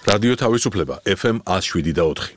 რადიო თავისუფლება FM 107.4.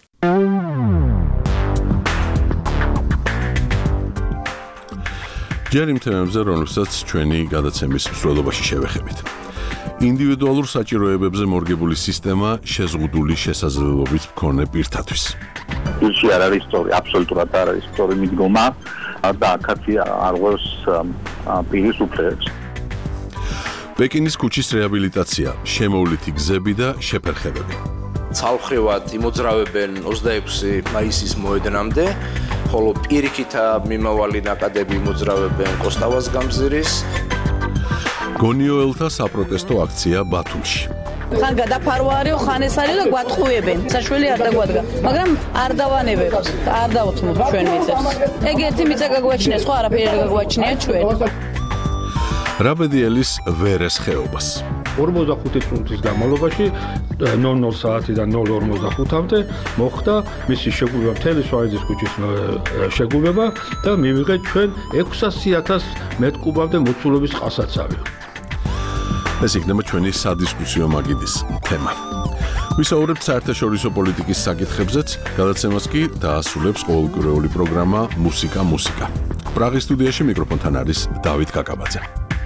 ჯერ იმ თემებზე, რომლებსაც ჩვენი გადაცემის მსვლელობაში შევეხებით. ინდივიდუალურ საჭიროებებზე მორგებული სისტემა შეზღუდული შესაძლებლობის მქონე პირთათვის. ისე არ არის სწორი, აბსოლუტურად არ არის სწორი მიდგომა და აქაც არ გვაქვს პირის უფლებებს. პეკინის ქუჩის რეაბილიტაცია, შემოვლითი გზები და შეფერხებები. ცალმხრივად იმოძრავებენ 26 მაისის მოედნამდე, ხოლო პირიქით მიმავალი ნაკადები იმოძრავებენ კოსტავას გამზირის. გონიოელთა საპროტესტო აქცია ბათუმში. ხან გადაფარვარიო, ხან ეს არის და გვატყუებენ. საშველი არ დაგვადგა, მაგრამ არ დავანებებთ, არ დავთმობ ჩვენ მიწებს. ეგ ერთი მიწა გაგვაჩნია, სხვა არაფერი არ გაგვაჩნია ჩვენ. რაბედიელის ვერეს ხეობას. 45 წუთის განმავლობაში 00 საათიდან 0:45-მდე მოხდა მისი შეგუება, მთელი სვაიძის ქუჩის შეგუება და მივიღეთ ჩვენ 600,000 მ3-მდე მოცულობის წყალსაცავი. ეს იქნება ჩვენი სადისკუსიო მაგიდის თემა. ვისაუბრებთ საერთაშორისო პოლიტიკის საკითხებზეც, გადაცემას კი დაასრულებს ყოველკვირეული პროგრამა მუსიკა. პრაღის სტუდიაში მიკროფონთან არის დავით კაკაბაძე.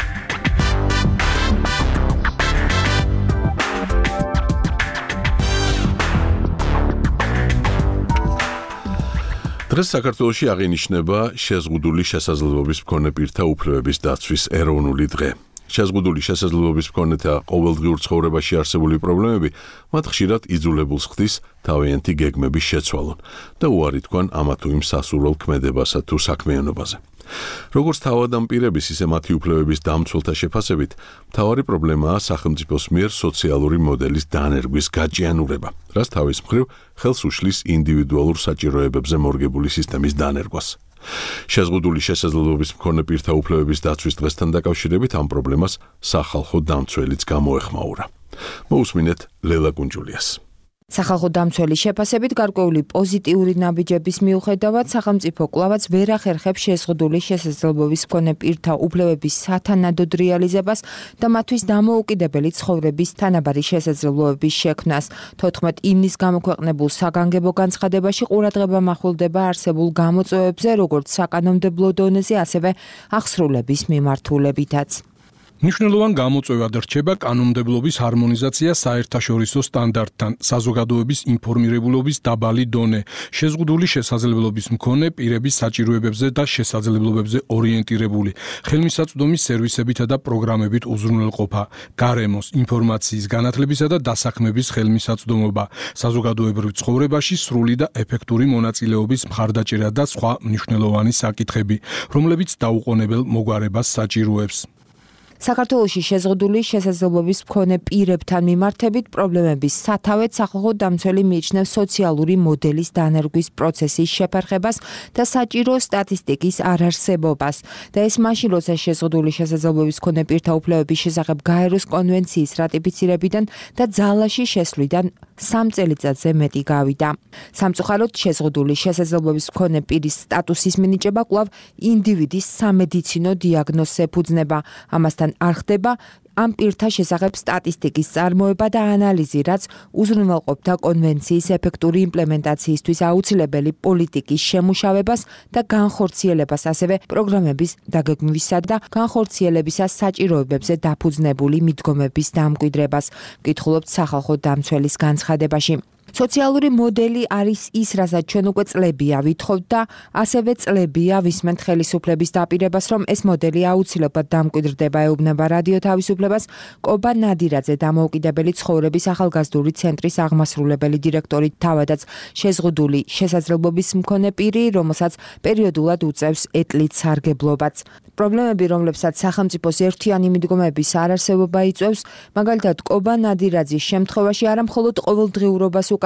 დღეს საქართველოში აღინიშნება შეზღუდული შესაძლებლობის მქონე პირთა უფლებების დაცვის ეროვნული დღე. შეზღუდული შესაძლებლობის მქონეთა ყოველდღიურ ცხოვრებაში არსებული პრობლემები მათ ხშირად იძულებულს ხდის თავიანთი გეგმების შეცვალონ და უარი თქვან ამა თუ იმ სასურველ ქმედებასა თუ საქმიანობაზე. როგორც თავადამპირების, ისე მათი უფლებების დამცველთა შეფასებით, მთავარი პრობლემაა სახელმწიფოს მიერ სოციალური მოდელის დანერგვის გაჭიანურება, რაც თავის მხრივ ხელს უშლის ინდივიდუალურ საჭიროებებზე მორგებული სისტემის დანერგვას. შეზღუდული შესაძლებლობის მქონე პირთა უფლებების დაცვის დღესთან დაკავშირებით ამ პრობლემას სახალხო დამცველიც გამოეხმაურა. მოусმინეთ ლელა კუნჯულიას. სახალხო დამცველის შეფასებით გარკვეული პოზიტიური ნაბიჯების მიუხედავად სახელმწიფო კვლავაც ვერ ახერხებს შეზღუდული შესაძლებლობის მქონე პირთა უფლებების სათანადოდ რეალიზებას და მათთვის დამოუკიდებელი ცხოვრების თანაბარი შესაძლებლობების შექმნას. 14 ივნისს გამოქვეყნებულ საგანგებო განცხადებაში ყურადღება მახვილდება არსებულ გამოწვევებზე, როგორც საკანონმდებლო დონეზე, ასევე აღსრულების მიმართულებითაც. მნიშვნელოვან გამოწვევად რჩება კანონმდებლობის ჰარმონიზაცია საერთაშორისო სტანდარტთან, საზოგადოების ინფორმირებულობის დაბალი დონე, შეზღუდული შესაძლებლობის მქონე პირების საჭიროებებზე და შესაძლებლობებზე ორიენტირებული, ხელმისაწვდომის სერვისებითა და პროგრამებით უზრუნველყოფა, გარემოს, ინფორმაციის, განათლებისა და დასაქმების ხელმისაწვდომობა, საზოგადოებრივ ცხოვრებაში სრული და ეფექტური მონაწილეობის მხარდაჭერა და სხვა მნიშვნელოვანი საკითხები, რომლებიც დაუყოვნებელ მოგვარებას საჭიროებს. საქართველოში შეზღუდული შესაძლებლობის მქონე პირებთან მიმართებით პრობლემების სათავედ სახალხო დამცველი მიიჩნევს სოციალური მოდელის დანერგვის პროცესის შეფერხებას და საჭირო სტატისტიკის არარსებობას. და ეს მაშინ, როცა შეზღუდული შესაძლებლობის მქონე პირთა უფლებების შესახებ გაეროს კონვენციის რატიფიცირებიდან და ძალაში შესვლიდან 3 წელიწადზე მეტი გავიდა. სამწუხაროდ შეზღუდული შესაძლებლობის მქონე პირის სტატუსის მინიჭება კვლავ ინდივიდის სამედიცინო დიაგნოზს ეფუძნება. ამასთან არ ხდება ამ პირთა შესახებ სტატისტიკის წარმოება და ანალიზი, რაც უზრუნველყოფდა კონვენციის ეფექტური იმპლემენტაციისთვის აუცილებელი პოლიტიკის შემუშავებას და განხორციელებას, ასევე პროგრამების დაგეგმვისა და განხორციელებისას საჭიროებებზე დაფუძნებული მიდგომების დამკვიდრებას, ვკითხულობთ სახალხო დამცველის განცხადებაში. სოციალური მოდელი არის ის, რასაც ჩვენ უკვე წლებია ვითხოვთ და ასევე წლებია ვისმენთ ხელისუფლების დაპირებას, რომ ეს მოდელი აუცილებლად დამკვიდრდება, ეუბნება რადიო თავისუფლებას კობა ნადირაძე, დამოუკიდებელი ცხოვრების ახალგაზრდული ცენტრის აღმასრულებელი დირექტორი, თავადაც შეზღუდული შესაძლებლობის მქონე პირი, რომელსაც პერიოდულად უწევს ეტლით სარგებლობაც. პრობლემები, რომლებსაც სახელმწიფოს ერთიანი მიდგომების არარსებობა იწვევს, მაგალითად კობა ნადირაძის შემთხვევაში არა მხოლოდ ყოველდღიურობას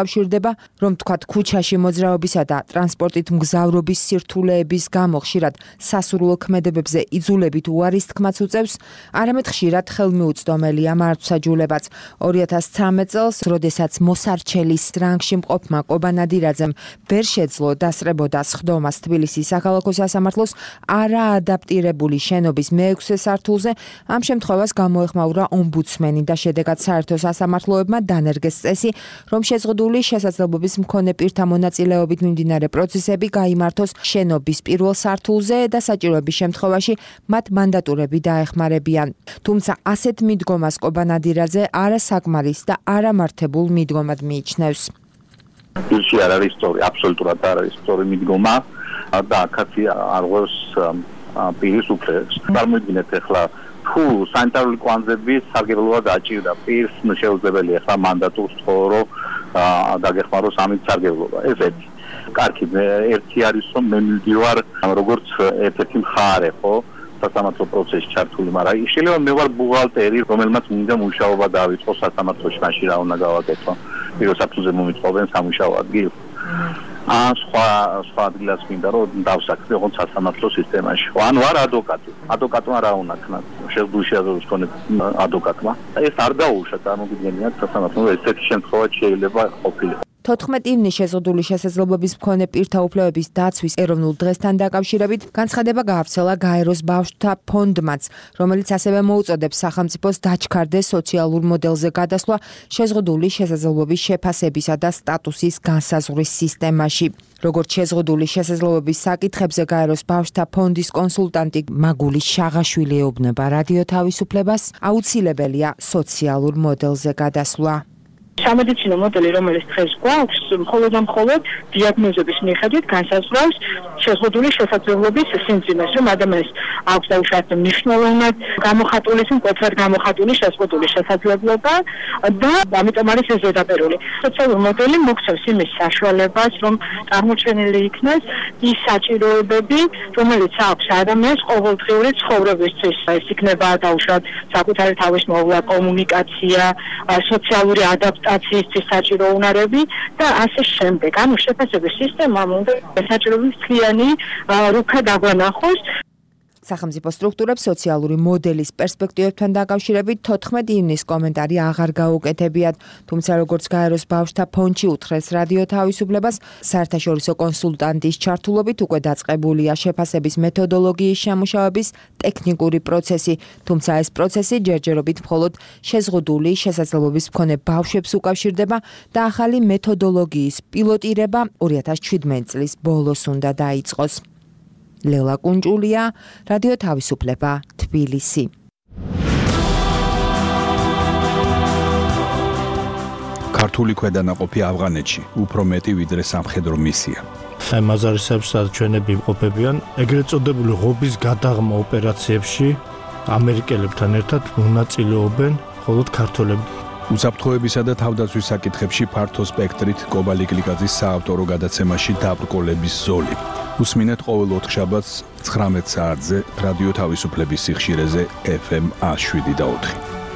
დაკავშირდება, რომ თქვათ ქუჩაში მოძრაობისა და ტრანსპორტით მგზავრობის სირთულეების გამო ხშირად სასურველ ქმედებებზე იძულებით უარის თქმაც უწევს, არამედ ხშირად ხელმიუწვდომელია მართვსაჯულებაც. 2013 წელს, როდესაც მოსარჩელის რანგში მყოფმა კობა ნადირაძემ ვერ შეძლო დასწრებოდა სხდომას თბილისის საქალაქო სასამართლოს არაადაპტირებული შენობის მე-6 სართულზე, ამ შემთხვევას გამოეხმაურა ომბუდსმენი და შედეგად საერთო სასამართლოებმა დანერგეს წესი, რომ შეზღუდული შესაძლებლობის მქონე პირთა მონაწილეობით მიმდინარე პროცესები გაიმართოს შენობის პირველ სართულზე და საჭიროების შემთხვევაში მათ მანდატურები დაეხმარებიან. თუმცა ასეთ მიდგომას კობა ნადირაძე არასაკმარის და არამართებულ მიდგომად მიიჩნევს. Pilsi არ არის სწორი, აბსოლუტურად არ არის სწორი მიდგომა და აქაც არ ღვევს პირის უფლებას. წარმოვიდგინეთ ახლა თუ სანიტარული კვანძების სარგებლობა დაჭირდა პირს, შეუძლებელია ახლა მანდატურს თხოვრო დაგეხმაროს ამით სარგებლობა. ეს ერთი. კარგი, ერთი არის რომ მე მივდივარ როგორც ერთ-ერთი მხარე, ხო? სასამართლო პროცესში ჩართული, მაგრამ შეიძლება მე ვარ ბუღალტერი, რომელმაც მინდა მუშაობა დავიწყო სასამართლოში, მაშინ რა უნდა გავაკეთო? პირველ საფუძზე მომიწყობენ სამუშაო ადგილს. სხვა ადგილას მინდა რომ დავსაქმე ოღონდ სასამართლო სისტემაში. ან ვარ ადვოკატი. ადვოკატმა რა უნდა ქნას? შეზღუდული შესაძლებლობის მქონე ადვოკატმა. ეს არ დაუშვა, წარმოგიდგენიათ სასამართლო ესეთი შემთხვევა შეიძლება ყოფილიყო. 14 ივნისს შეზღუდული შესაძლებლობის მქონე პირთა უფლებების დაცვის ეროვნულ დღესთან დაკავშირებით განცხადება გაავრცელა გაეროს ბავშვთა ფონდმაც, რომელიც ასევე მოუწოდებს სახელმწიფოს დაჩქარდეს სოციალურ მოდელზე გადასვლა შეზღუდული შესაძლებლობის შეფასებისა და სტატუსის განსაზღვრის სისტემაში. როგორც შეზღუდული შესაძლებლობის საკითხებზე გაეროს ბავშვთა ფონდის კონსულტანტი მაგული შაღაშვილი ეუბნება რადიო თავისუფლებას, აუცილებელია სოციალურ მოდელზე გადასვლა. სამედიცინო მოდელი, რომელიც დღეს გვაქვს, მხოლოდ და მხოლოდ დიაგნოზების მიხედვით განსაზღვრავს შეზღუდული შესაძლებლობის სიმძიმეს, რომ ადამიანს აქვს დაუშვათ მნიშვნელოვნად გამოხატული, მკვეთრად გამოხატული შეზღუდული შესაძლებლობა და ამიტომ არის ეს ზედაპირული. სოციალური მოდელი მოგცემს იმის საშუალებას, რომ წარმოჩენილი იქნას ის საჭიროებები, რომელიც აქვს ადამიანს ყოველდღიური ცხოვრებისთვის. ეს იქნება დაუშვათ საკუთარი თავის მოვლა, კომუნიკაცია, სოციალური ადაპტაციის საჭირო უნარები და ასე შემდეგ. ანუ შეფასების სისტემამ უნდა საჭიროების მთლიანი რუქა დაგვანახოს. სახელმწიფო სტრუქტურებს სოციალური მოდელის პერსპექტივებთან დაკავშირებით 14 ივნისს კომენტარი აღარ გაუკეთებიათ, თუმცა როგორც გაეროს ბავშვთა ფონდში უთხრეს რადიო თავისუფლებას, საერთაშორისო კონსულტანტის ჩართულობით უკვე დაწყებულია შეფასების მეთოდოლოგიის შემუშავების ტექნიკური პროცესი, თუმცა ეს პროცესი ჯერჯერობით მხოლოდ შეზღუდული შესაძლებლობის მქონე ბავშვებს უკავშირდება და ახალი მეთოდოლოგიის პილოტირება 2017 წლის ბოლოს უნდა დაიწყოს. ლელა კუნჭულია, რადიო თავისუფლება, თბილისი. ქართული ქვედანაყოფი ავღანეთში უფრო მეტი ვიდრე სამხედრო მისია. აი მაზარისებს ჩვენები იმყოფებიან ეგრეთ წოდებული ღობის გადაღმა ოპერაციებში ამერიკელებთან ერთად მონაწილეობენ მხოლოდ ქართველები. უსაფრთხოებისა და თავდაცვის საკითხებში ფართო სპექტრით კობა ლიკლიკაძის საავტორო გადაცემაში დაბრკოლების ზოლი. უსმინეთ ყოველ ოთხშაბათს 19 საათზე რადიო თავისუფლების სიხშირეზე FM 107.4.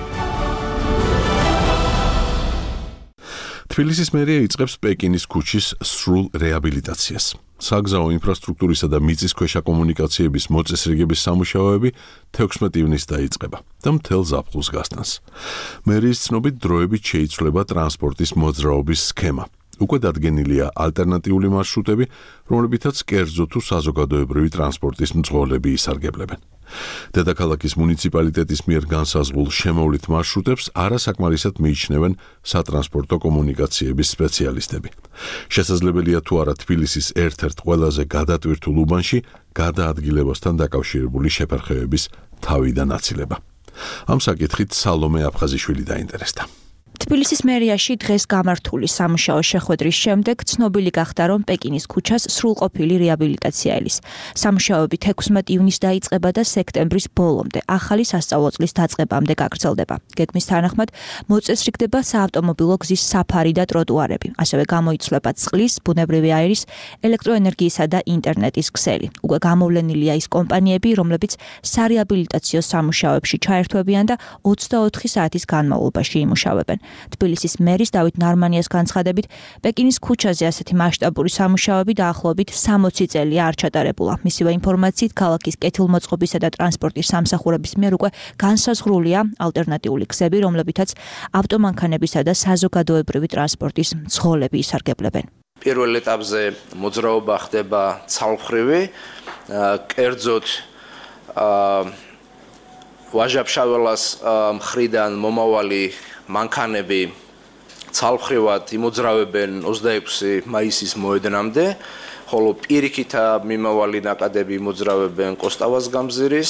თბილისის მერია იწყებს პეკინის ქუჩის სრულ რეაბილიტაციას. საგზაო ინფრასტრუქტურისა და მიწისქვეშა კომუნიკაციების მოწესრიგების სამუშაოები 16 ივნისს დაიწყება და მთელ ზაფხულს გასტანს. მერიის ცნობით დროებით შეიცვლება ტრანსპორტის მოძრაობის სქემა. უკვე დადგენილია ალტერნატიული მარშრუტები, რომლებითაც კერძო თუ საზოგადოებრივი ტრანსპორტის მძღოლები ისარგებლებენ. დედაქალაქის მუნიციპალიტეტის მიერ განსაზღვრულ შემოვლით მარშრუტებს არასაკმარისად მიიჩნევენ სატრანსპორტო კომუნიკაციების სპეციალისტები. შესაძლებელია თუ არა თბილისის ერთ-ერთ ყველაზე გადატვირთულ უბანში გადაადგილებასთან დაკავშირებული შეფერხებების თავიდან აცილება. ამ საკითხით სალომე აფხაზიშვილი დაინტერესდა. თბილისის მერიაში დღეს გამართული სამუშაო შეხვედრის შემდეგ ცნობილი გახდა, რომ პეკინის ქუჩას სრულყოფილი რეაბილიტაცია ელის. სამუშაოები 16 ივნისს დაიწყება და სექტემბრის ბოლომდე, ახალი სასწავლო წლის დაწყებამდე გაგრძელდება. გეგმის თანახმად მოწესრიგდება საავტომობილო გზის საფარი და ტროტუარები. ასევე გამოიცვლება წყლის, ბუნებრივი აირის, ელექტროენერგიისა და ინტერნეტის ქსელი. უკვე გამოვლენილია ის კომპანიები, რომლებიც სარეაბილიტაციო სამუშაოებში ჩაერთვებიან და 24 საათის განმავლობაში იმუშავებენ. თბილისის მერის დავით ნარმანიას განცხადებით, პეკინის ქუჩაზე ასეთი მასშტაბური სამუშაოები დაახლოებით 60 წელია არ ჩატარებულა. მისივე ინფორმაციით, ქალაქის კეთილმოწყობისა და ტრანსპორტის სამსახურების მიერ უკვე განსაზღვრულია ალტერნატიული გზები, რომლებითაც ავტომანქანებისა და საზოგადოებრივი ტრანსპორტის მძღოლები ისარგებლებენ. პირველ ეტაპზე მოძრაობა ხდება ცალმხრივი, კერძოდ ვაჟა-ფშაველას მხრიდან მომავალი მანქანები ცალმხრივად იმოძრავებენ 26 მაისის მოედნამდე, ხოლო პირიქით მიმავალი ნაკადები იმოძრავებენ კოსტავას გამზირის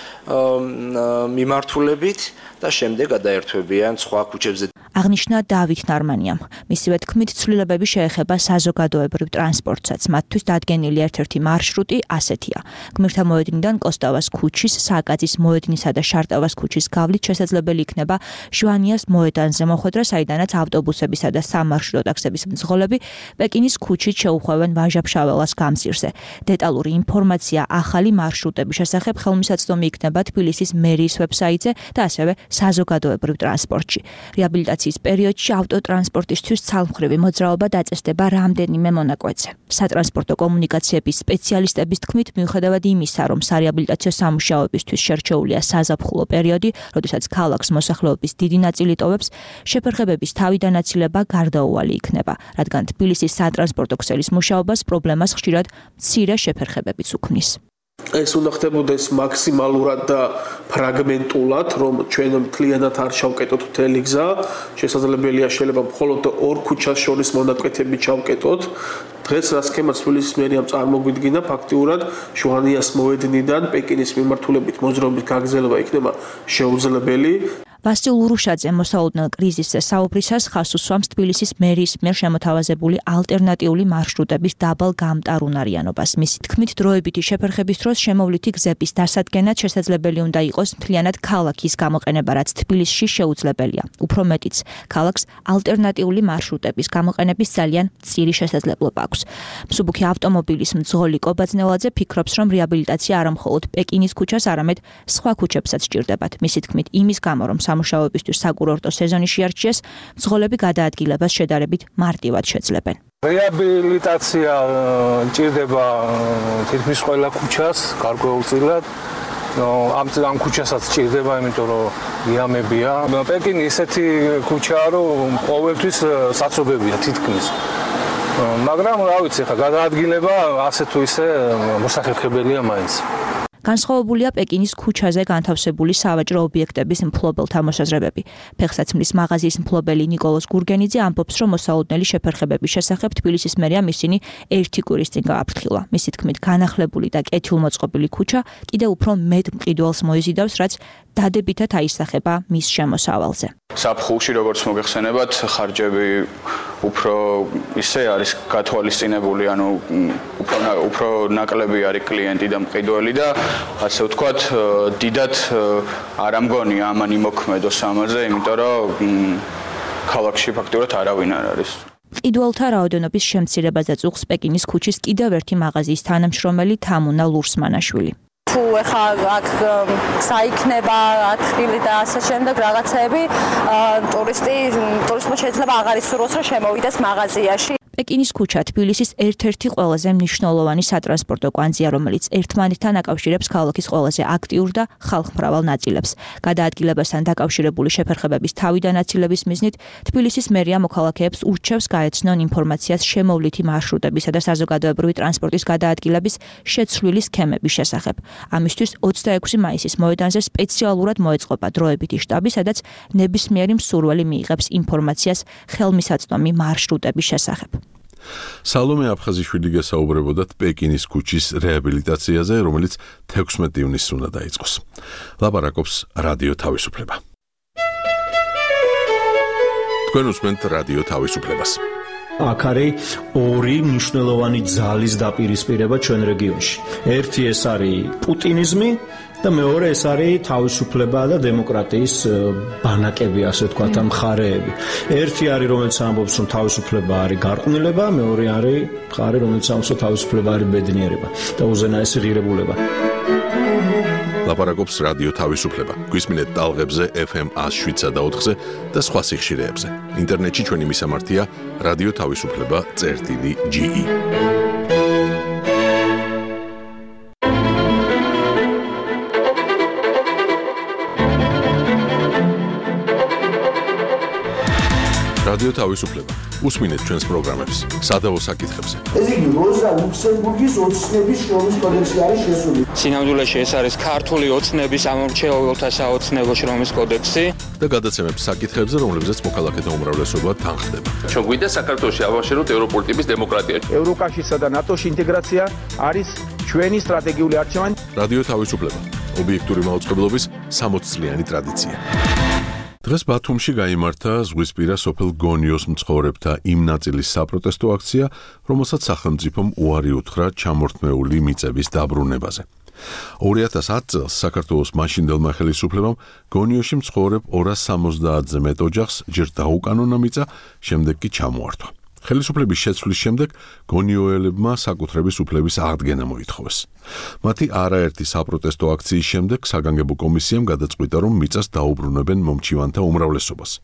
მიმართულებით და შემდეგ გადაერთვებიან სხვა ქუჩებზე. აღნიშნა დავით ნარმანიამ. მისივე თქმით, ცვლილებები შეეხება საზოგადოებრივ ტრანსპორტსაც. მათთვის დადგენილი ერთ-ერთი მარშრუტი ასეთია. გმირთა მოედნიდან კოსტავას ქუჩის, სააკაძის მოედნისა და შარტავას ქუჩის გავლით შესაძლებელი იქნება ჟვანიას მოედანზე მოხვედრა, საიდანაც ავტობუსებისა და სამარშრუტო ტაქსების მძღოლები პეკინის ქუჩით შეუხვევენ ვაჟა-ფშაველას გამზირზე. დეტალური ინფორმაცია ახალი მარშრუტების შესახებ ხელმისაწვდომი იქნება თბილისის მერიის ვებსაიტზე და ასევე საზოგადოებრივ ტრანსპორტში. რეაბილიტაციის პერიოდში ავტოტრანსპორტისთვის ცალმხრივი მოძრაობა დაწესდება რამდენიმე მონაკვეთზე. სატრანსპორტო კომუნიკაციების სპეციალისტების თქმით, მიუხედავად იმისა, რომ სარეაბილიტაციო სამუშაოებისთვის შერჩეულია საზაფხულო პერიოდი, როდესაც ქალაქს მოსახლეობის დიდი ნაწილი ტოვებს, შეფერხებების თავიდანაცილება გარდაუვალი იქნება, რადგან თბილისის სატრანსპორტო ქსელის მუშაობას პრობლემას ხშირად მცირე შეფერხებებიც უქმნის. ეს უნდა ხდებოდეს მაქსიმალურად და ფრაგმენტულად, რომ ჩვენ მთლიანად არ ჩავკეტოთ მთელი გზა. შესაძლებელია შეიძლება მხოლოდ ორ ქუჩას შორის მონაკვეთები ჩავკეტოთ. დღეს რა სქემა თბილისის მერიამ წარმოგვიდგინა, ფაქტიურად ჟვანიას მოედნიდან პეკინის მიმართულებით მოძრაობის გაგრძელება იქნება შეუძლებელი. ვასილ ურუშაძე მოსაუდნელ კრიზისზე საუბრისას ხაზს უსვამს თბილისის მერიის მიერ შემოთავაზებული ალტერნატიული მარშრუტების დაბალ გამტარუნარიანობას. მისი თქმით, დროებითი შეფერხების დროს შემოვლითი გზების დასადგენად შესაძლებელი უნდა იყოს მთლიანად ქალაქის გამოყენება, რაც თბილისში შეუძლებელია. უფრო მეტიც, ქალაქს ალტერნატიული მარშრუტების გამოყენების ძალიან მცირე შესაძლებლობა აქვს. მსუბუქი ავტომობილის მძღოლი კობაძნელაძე ფიქრობს, რომ რეაბილიტაცია არა მხოლოდ პეკინის ქუჩას, არამედ სხვა ქუჩებსაც სჭირდებათ. მისი თქმით, იმის გამო, რომ სამუშაოებისთვის საკურორტო სეზონი შეარჩიეს, მძღოლები გადაადგილებას შედარებით მარტივად შეძლებენ. რეაბილიტაცია ჭირდება თითქმის ყველა ქუჩას, გარკვეულწილად. ამ ქუჩასაც ჭირდება, იმიტომ რომ იამებია. პეკინი ისეთი ქუჩაა, რომ ყოველთვის საცობებია თითქმის. მაგრამ რა ვიცი, ხა გადაადგილება ასე თუ ისე მოსახერხებელია მაინც. განსხვავებულია პეკინის ქუჩაზე განთავსებული სავაჭრო ობიექტების მფლობელთა მოსაზრებები. ფეხსაცმლის მაღაზიის მფლობელი ნიკოლოზ გურგენიძე ამბობს, რომ მოსაუდნელი შეფერხებების შესახებ თბილისის მერიამ ისინი ერთი კვირის წინ გააფრთხილა. მისი თქმით, განახლებული და კეთილმოწყობილი ქუჩა კიდევ უფრო მეტ მყიდველს მოიზიდავს, რაც დადებითად აისახება მის შემოსავალზე. საფხულში, როგორც მოგეხსენებათ, ხარჯები უფრო ისე არის გათვალისწინებული, ანუ უფრო ნაკლები არის კლიენტი და მყიდველი და ასე ვთქვათ, დიდად არ ამგონია ამან იმოქმედოს ამაზე, იმიტომ რომ ქალაქში ფაქტობრივად არავინ არ არის. მყიდველთა რაოდენობის შემცირებაზე წუხს პეკინის ქუჩის კიდევ ერთი მაღაზიის თანამშრომელი თამუნა ლურსმანაშვილი. თუ ეხა აქ საიქნება ათხილი და ასე შემდეგ რაღაცეები, ტურისტმა შეიძლება აღარ ისურვოს, რომ შემოვიდეს მაღაზიაში. პეკინის ქუჩა თბილისის ერთ-ერთი ყველაზე მნიშვნელოვანი სატრანსპორტო კვანძია, რომელიც ერთმანეთთან აკავშირებს ქალაქის ყველაზე აქტიურ და ხალხმრავალ ნაწილებს. გადაადგილებასთან დაკავშირებული შეფერხებების თავიდანაცილების მიზნით თბილისის მერია მოქალაქეებს ურჩევს გაეცნონ ინფორმაციას შემოვლითი მარშრუტებისა და საზოგადოებრივი ტრანსპორტის გადაადგილების შეცვლილი სქემების შესახებ. ამისთვის 26 მაისის მოედანზე სპეციალურად მოეწყობა დროებითი შტაბი, სადაც ნებისმიერი მსურველი მიიღებს ინფორმაციას ხელმისაწვდომი მარშრუტების შესახებ. სალომე აფხაზიშვილი გესაუბრებოდა პეკინის ქუჩის რეაბილიტაციაზე, რომელიც 16 ივნისს უნდა დაიწყოს. ლაპარაკობს რადიო თავისუფლება. თქვენ უსმენთ რადიო თავისუფლებას. აქ არის ორი მნიშვნელოვანი ძალის დაპირისპირება ჩვენ რეგიონში. ერთი ეს არის პუტინიზმი და მეორე ეს არის თავისუფლება და დემოკრატიის ბანაკები, ასე ვთქვათ, მხარეები. ერთი არის, რომელიც ამბობს, რომ თავისუფლება არის გარყვნილება, მეორე არის მხარე, რომელიც ამბობს, რომ თავისუფლება არის ბედნიერება და უზენაესი ღირებულება. ლაპარაკობს რადიო თავისუფლება. გვისმინეთ ტალღებზე FM 107.4-ზე და სხვა სიხშირეებზე. ინტერნეტში ჩვენი მისამართია რადიო თავისუფლება.ge. რადიო თავისუფლება. უსმინეთ ჩვენს პროგრამებს სადავო საკითხებზე. ეს იგი როზა ლუქსემბურგის ოცნების შრომის კოდექსი არის შესული. სინამდვილეში ეს არის ქართული ოცნების ამორჩეულთა საოცნებო შრომის კოდექსი და გადაცემებს საკითხებზე, რომლებზეც მოქალაქეთა უმრავლესობა თანხდება. ჩვენ გვინდა საქართველოში ავაშენოთ ევროპული ტიპის დემოკრატია. ევროკავშირსა და ნატოში ინტეგრაცია არის ჩვენი სტრატეგიული არჩევანი. რადიო თავისუფლება. ობიექტური მაუწყებლობის 60 წლიანი ტრადიცია. დღეს ბათუმში გაიმართა ზღვისპირა სოფელ გონიოს მცხოვრებთა იმ ნაწილის საპროტესტო აქცია, რომელსაც სახელმწიფომ უარი უთხრა ჩამორთმეული მიწების დაბრუნებაზე. 2010 წელს საქართველოს მაშინდელმა ხელისუფლებამ გონიოში მცხოვრებ 270-ზე მეტ ოჯახს ჯერ დაუკანონა მიწა, შემდეგ კი ჩამოართვა. ხელისუფლების შეცვლის შემდეგ გონიოელებმა საკუთრების უფლების აღდგენა მოითხოვეს. მათი არაერთი საპროტესტო აქციის შემდეგ საგანგებო კომისიამ გადაწყვიტა, რომ მიწას დაუბრუნებენ მომჩივანთა უმრავლესობას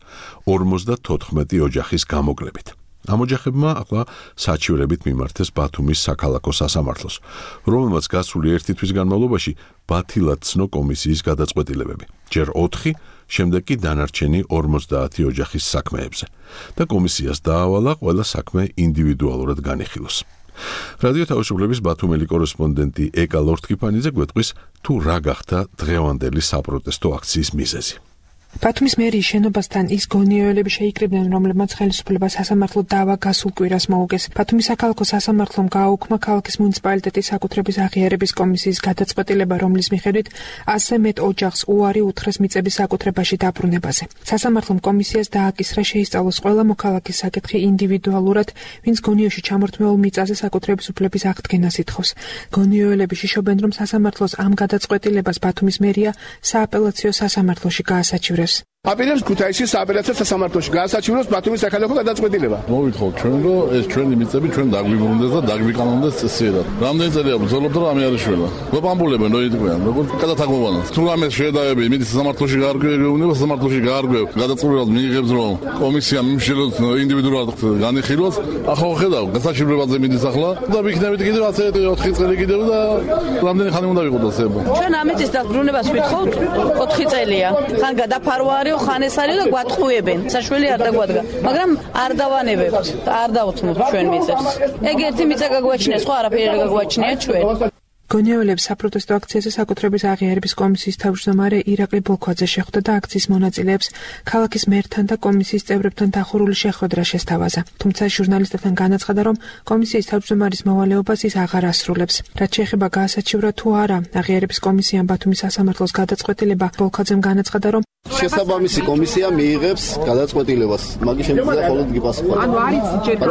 54 ოჯახის გამოკლებით. ამ ოჯახებმა ახლა საჩივრებით მიმართეს ბათუმის საქალაქო სასამართლოს, რომელმაც გასული ერთი თვის განმავლობაში ბათილად ცნო კომისიის გადაწყვეტილებები. ჯერ 4, შემდეგ კი დანარჩენი 50 ოჯახის საქმეებზე და კომისიას დაავალა ყველა საქმე ინდივიდუალურად განიხილოს. რადიო თავისუფლების ბათუმელი კორესპონდენტი ეკა ლორთქიფანიძე გვეტყვის თუ რა გახდა დღევანდელი საპროტესტო აქციის მიზეზი. ბათუმის მერიის შენობასთან ის გონიოელები შეიკრიბნენ, რომლებმაც ხელისუფლება სასამართლო დავა გასულ კვირას მოუგეს. ბათუმის საქალაქო სასამართლომ გააუქმა ქალაქის მუნიციპალიტეტის საკუთრების აღიარების კომისიის გადაწყვეტილება, რომლის მიხედვით 100-ზე მეტ ოჯახს უარი უთხრეს მიწების საკუთრებაში დაბრუნებაზე. სასამართლომ კომისიას დააკისრა შეისწავლოს ყველა მოქალაქის საკითხი ინდივიდუალურად, ვინც გონიოში ჩამორთმეულ მიწაზე საკუთრების უფლების აღდგენას ითხოვს. გონიოელები შიშობენ, რომ სასამართლოს ამ გადაწყვეტილებას ბათუმის მერია სააპელაციო სასამართლოში გაასაჩივრა. აპირებს ქუთაისის სააპელაციო სასამართლოში გაასაჩივროს ბათუმის საქალაქო გადაწყვეტილება. მოვითხოთ ჩვენ, რომ ეს ჩვენი მიწები ჩვენ დაგვიბრუნდეს და დაგვიკანონდეს წესიერად. რამდენი წელია ბრძოლობთ, რომ ამი არის შველა. გოპამბულებენ, რომ იტყვიან, როგორც გადათაგმოვანას. თუ რამე შედაები მიდის სასამართლოში გაარკვევება, სასამართლოში გაარკვევ, გადაწყვეტილებას მიიღებს, რომ კომისია მიმშილოს ინდივიდუალურად განიხილოს. ახლა ხედავ, გასაჩივრებაზე მიდის ახლა და ვიქნებით კიდევ 4 წელი კიდევ და რამდენი ხანი უნდა ვიყოთ ასე. ჩვენ ამის დაბრუნებას ვითხოვთ 4 წელია. ხან გადაფარვარი ხან ეს არის და გვატყუებენ. საშველი არ დაგვადგა, მაგრამ არ დავანებებთ, არ დავუთმობთ ჩვენ მიწებს. ეგ ერთი მიწა გაგვაჩნია, სხვა არაფერი არ გაგვაჩნია ჩვენ. გონიოელებს საპროტესტო აქციაზე საკუთრების აღიარების კომისიის თავმჯდომარე ირაკლი ბოლქვაძე შეხვდა და აქციის მონაწილეებს ქალაქის მერთან და კომისიის წევრებთან დახურული შეხვედრა შესთავაზა. თუმცა ჟურნალისტებთან განაცხადა, რომ კომისიის თავმჯდომარის მოვალეობას ის აღარ ასრულებს. რაც შეეხება გაასაჩივრა თუ არა აღიარების კომისიამ ბათუმის სასამართლოს გადაწყვეტილება, ბოლქვაძემ განაცხადა, რომ შესაბამისი კომისია მიიღებს გადაწყვეტილებას. მაგის შემდგომ მხოლოდ გიპასუხა. ანუ არის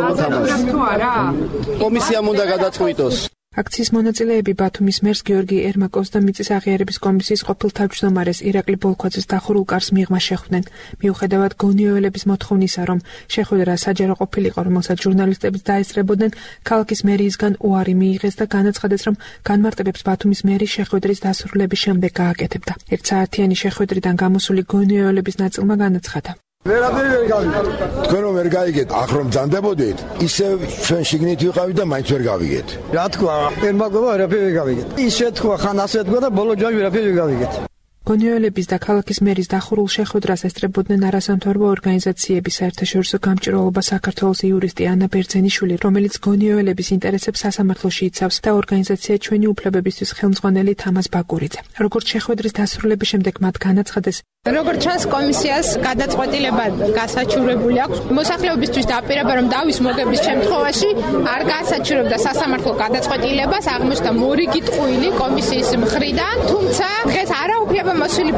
ჯერ თუ არა? კომისიამ უნდა გადაწყვიტოს. აქციის მონაწილეები ბათუმის მერს გიორგი ერმაკოვს და მიწის აღიარების კომისიის ყოფილ თავმჯდომარეს ირაკლი ბოლქვაძეს დახურულ კარს მიღმა შეხვდნენ. მიუხედავად გონიოელების მოთხოვნისა, რომ შეხვედრა საჯარო ყოფილიყო, რომელსაც ჟურნალისტებიც დაესწრებოდნენ, ქალაქის მერიისგან უარი მიიღეს და განაცხადეს, რომ განმარტებებს ბათუმის მერი შეხვედრის დასრულების შემდეგ გააკეთებდა. ერთსაათიანი შეხვედრიდან გამოსული გონიოელების ნაწილმა განაცხადა. ვერაფერი ვერ გავიგეთ. თქვენ რომ ვერ გაიგეთ, ახ რომ ძანდებოდით, ისე ჩვენ შიგნით ვიყავით და მაინც ვერ გავიგეთ. რა თქვა, ერმაკოვა ვერაფერი ვერ გავიგეთ. ისე თქვა, ხან ასე თქვა და ბოლო ჯამში ვერაფერი ვერ გავიგეთ. გონიოელების და ქალაქის მერის დახურულ შეხვედრას ესწრებოდნენ არასამთავრობო ორგანიზაციების საერთაშორისო გამჭირვალობა საქართველოს იურისტი ანა ბერძენიშვილი, რომელიც გონიოელების ინტერესებს სასამართლოში იცავს და ორგანიზაცია ჩვენი უფლებებისთვის ხელმძღვანელი თამაზ ბაკურიძე. როგორც შეხვედრის დასრულების შემდეგ მათ განაცხადეს, როგორც ჩანს კომისიას გადაწყვეტილება გასაჩივრებული აქვს. მოსახლეობისთვის დაპირება, რომ დავის მოგების შემთხვევაში არ გაასაჩივრებდა სასამართლო გადაწყვეტილებას, აღმოჩნდა მორიგი ტყუილი კომისიის მხრიდან, თუმცა დღეს არაუფლება მოსული